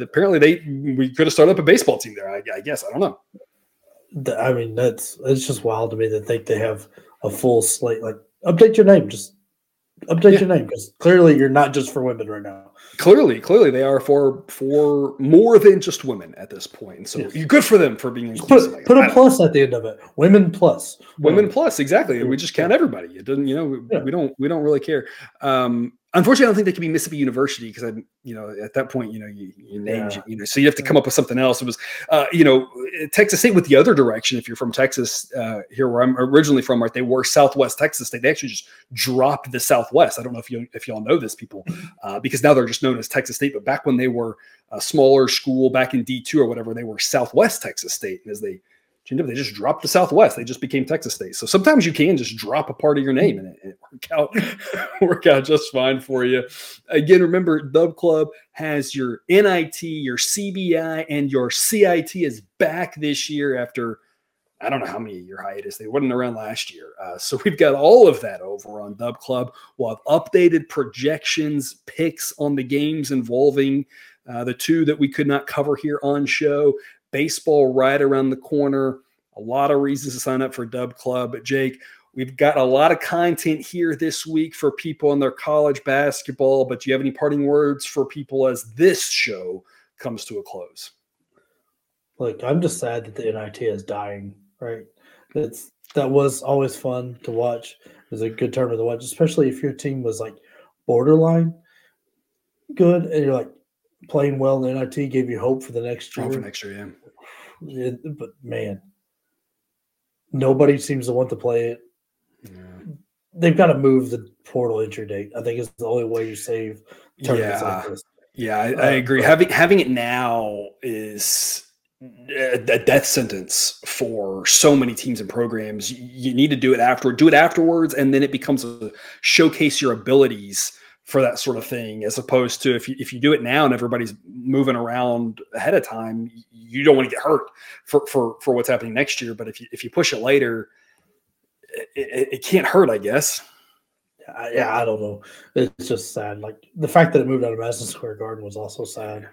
we could have started up a baseball team there. I guess I don't know. I mean, it's just wild to me to think they have a full slate. Like, update your name, just update your name, because clearly you're not just for women right now. Clearly they are for more than just women at this point. So you're good for them for being inclusive. Put a plus at the end of it. Women plus. Women plus, exactly. We just count everybody. It doesn't, we don't really care. Unfortunately, I don't think they can be Mississippi University because at that point, you named, so you have to come up with something else. It was, Texas State with the other direction. If you're from Texas, here where I'm originally from, right, they were Southwest Texas State. They actually just dropped the Southwest. I don't know if y'all know this, people, because now they're just known as Texas State. But back when they were a smaller school back in D2 or whatever, they were Southwest Texas State. And as they just dropped the Southwest. They just became Texas State. So sometimes you can just drop a part of your name and it work out just fine for you. Again, remember, Dub Club has your NIT, your CBI, and your CIT is back this year after I don't know how many year hiatus. They wasn't around last year. So we've got all of that over on Dub Club. We'll have updated projections, picks on the games involving the two that we could not cover here on show. Baseball right around the corner. A lot of reasons to sign up for Dub Club. But Jake, we've got a lot of content here this week for people in their college basketball. But do you have any parting words for people as this show comes to a close? Look, I'm just sad that the NIT is dying, right? That was always fun to watch. It was a good tournament to watch, especially if your team was like borderline good and you're like playing well in the NIT, gave you hope for the next year. For next year, yeah. But man, nobody seems to want to play it. Yeah. They've got to move the portal entry date. I think it's the only way you save tournaments like this. Yeah, I agree. Having it now is a death sentence for so many teams and programs. You need to do it afterwards, and then it becomes a showcase your abilities for that sort of thing, as opposed to if you do it now and everybody's moving around ahead of time, you don't want to get hurt for what's happening next year. But if you push it later, it can't hurt, I guess. I don't know. It's just sad. Like the fact that it moved out of Madison Square Garden was also sad.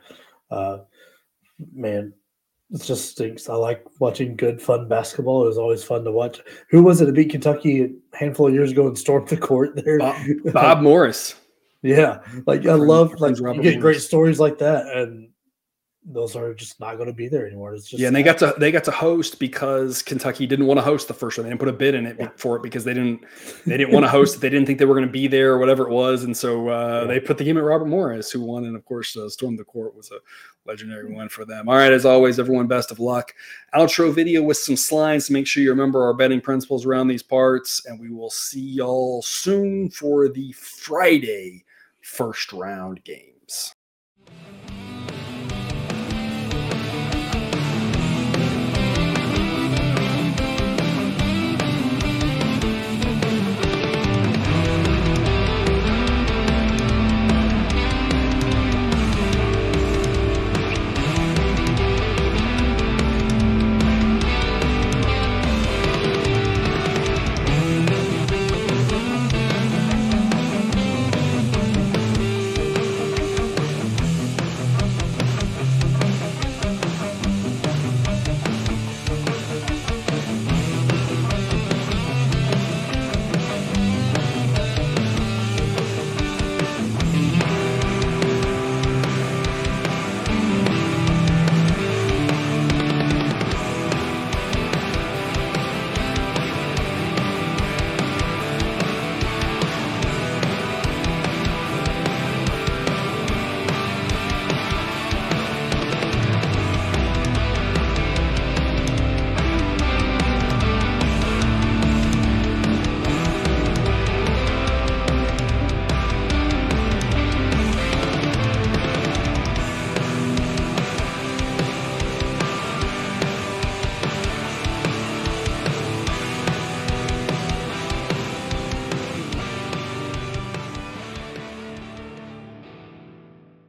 Man, it just stinks. I like watching good, fun basketball. It was always fun to watch. Who was it that beat Kentucky a handful of years ago and stormed the court there? Bob Morris. Yeah, like I love like you get great Morris. stories like that, and those are just not going to be there anymore. It's just and they got to host because Kentucky didn't want to host the first one. They didn't put a bid in it for it because they didn't want to host it. They didn't think they were going to be there or whatever it was, and so they put the game at Robert Morris, who won, and of course, stormed the court was a legendary win for them. All right, as always, everyone, best of luck. Outro video with some slides to make sure you remember our betting principles around these parts, and we will see y'all soon for the Friday first round games.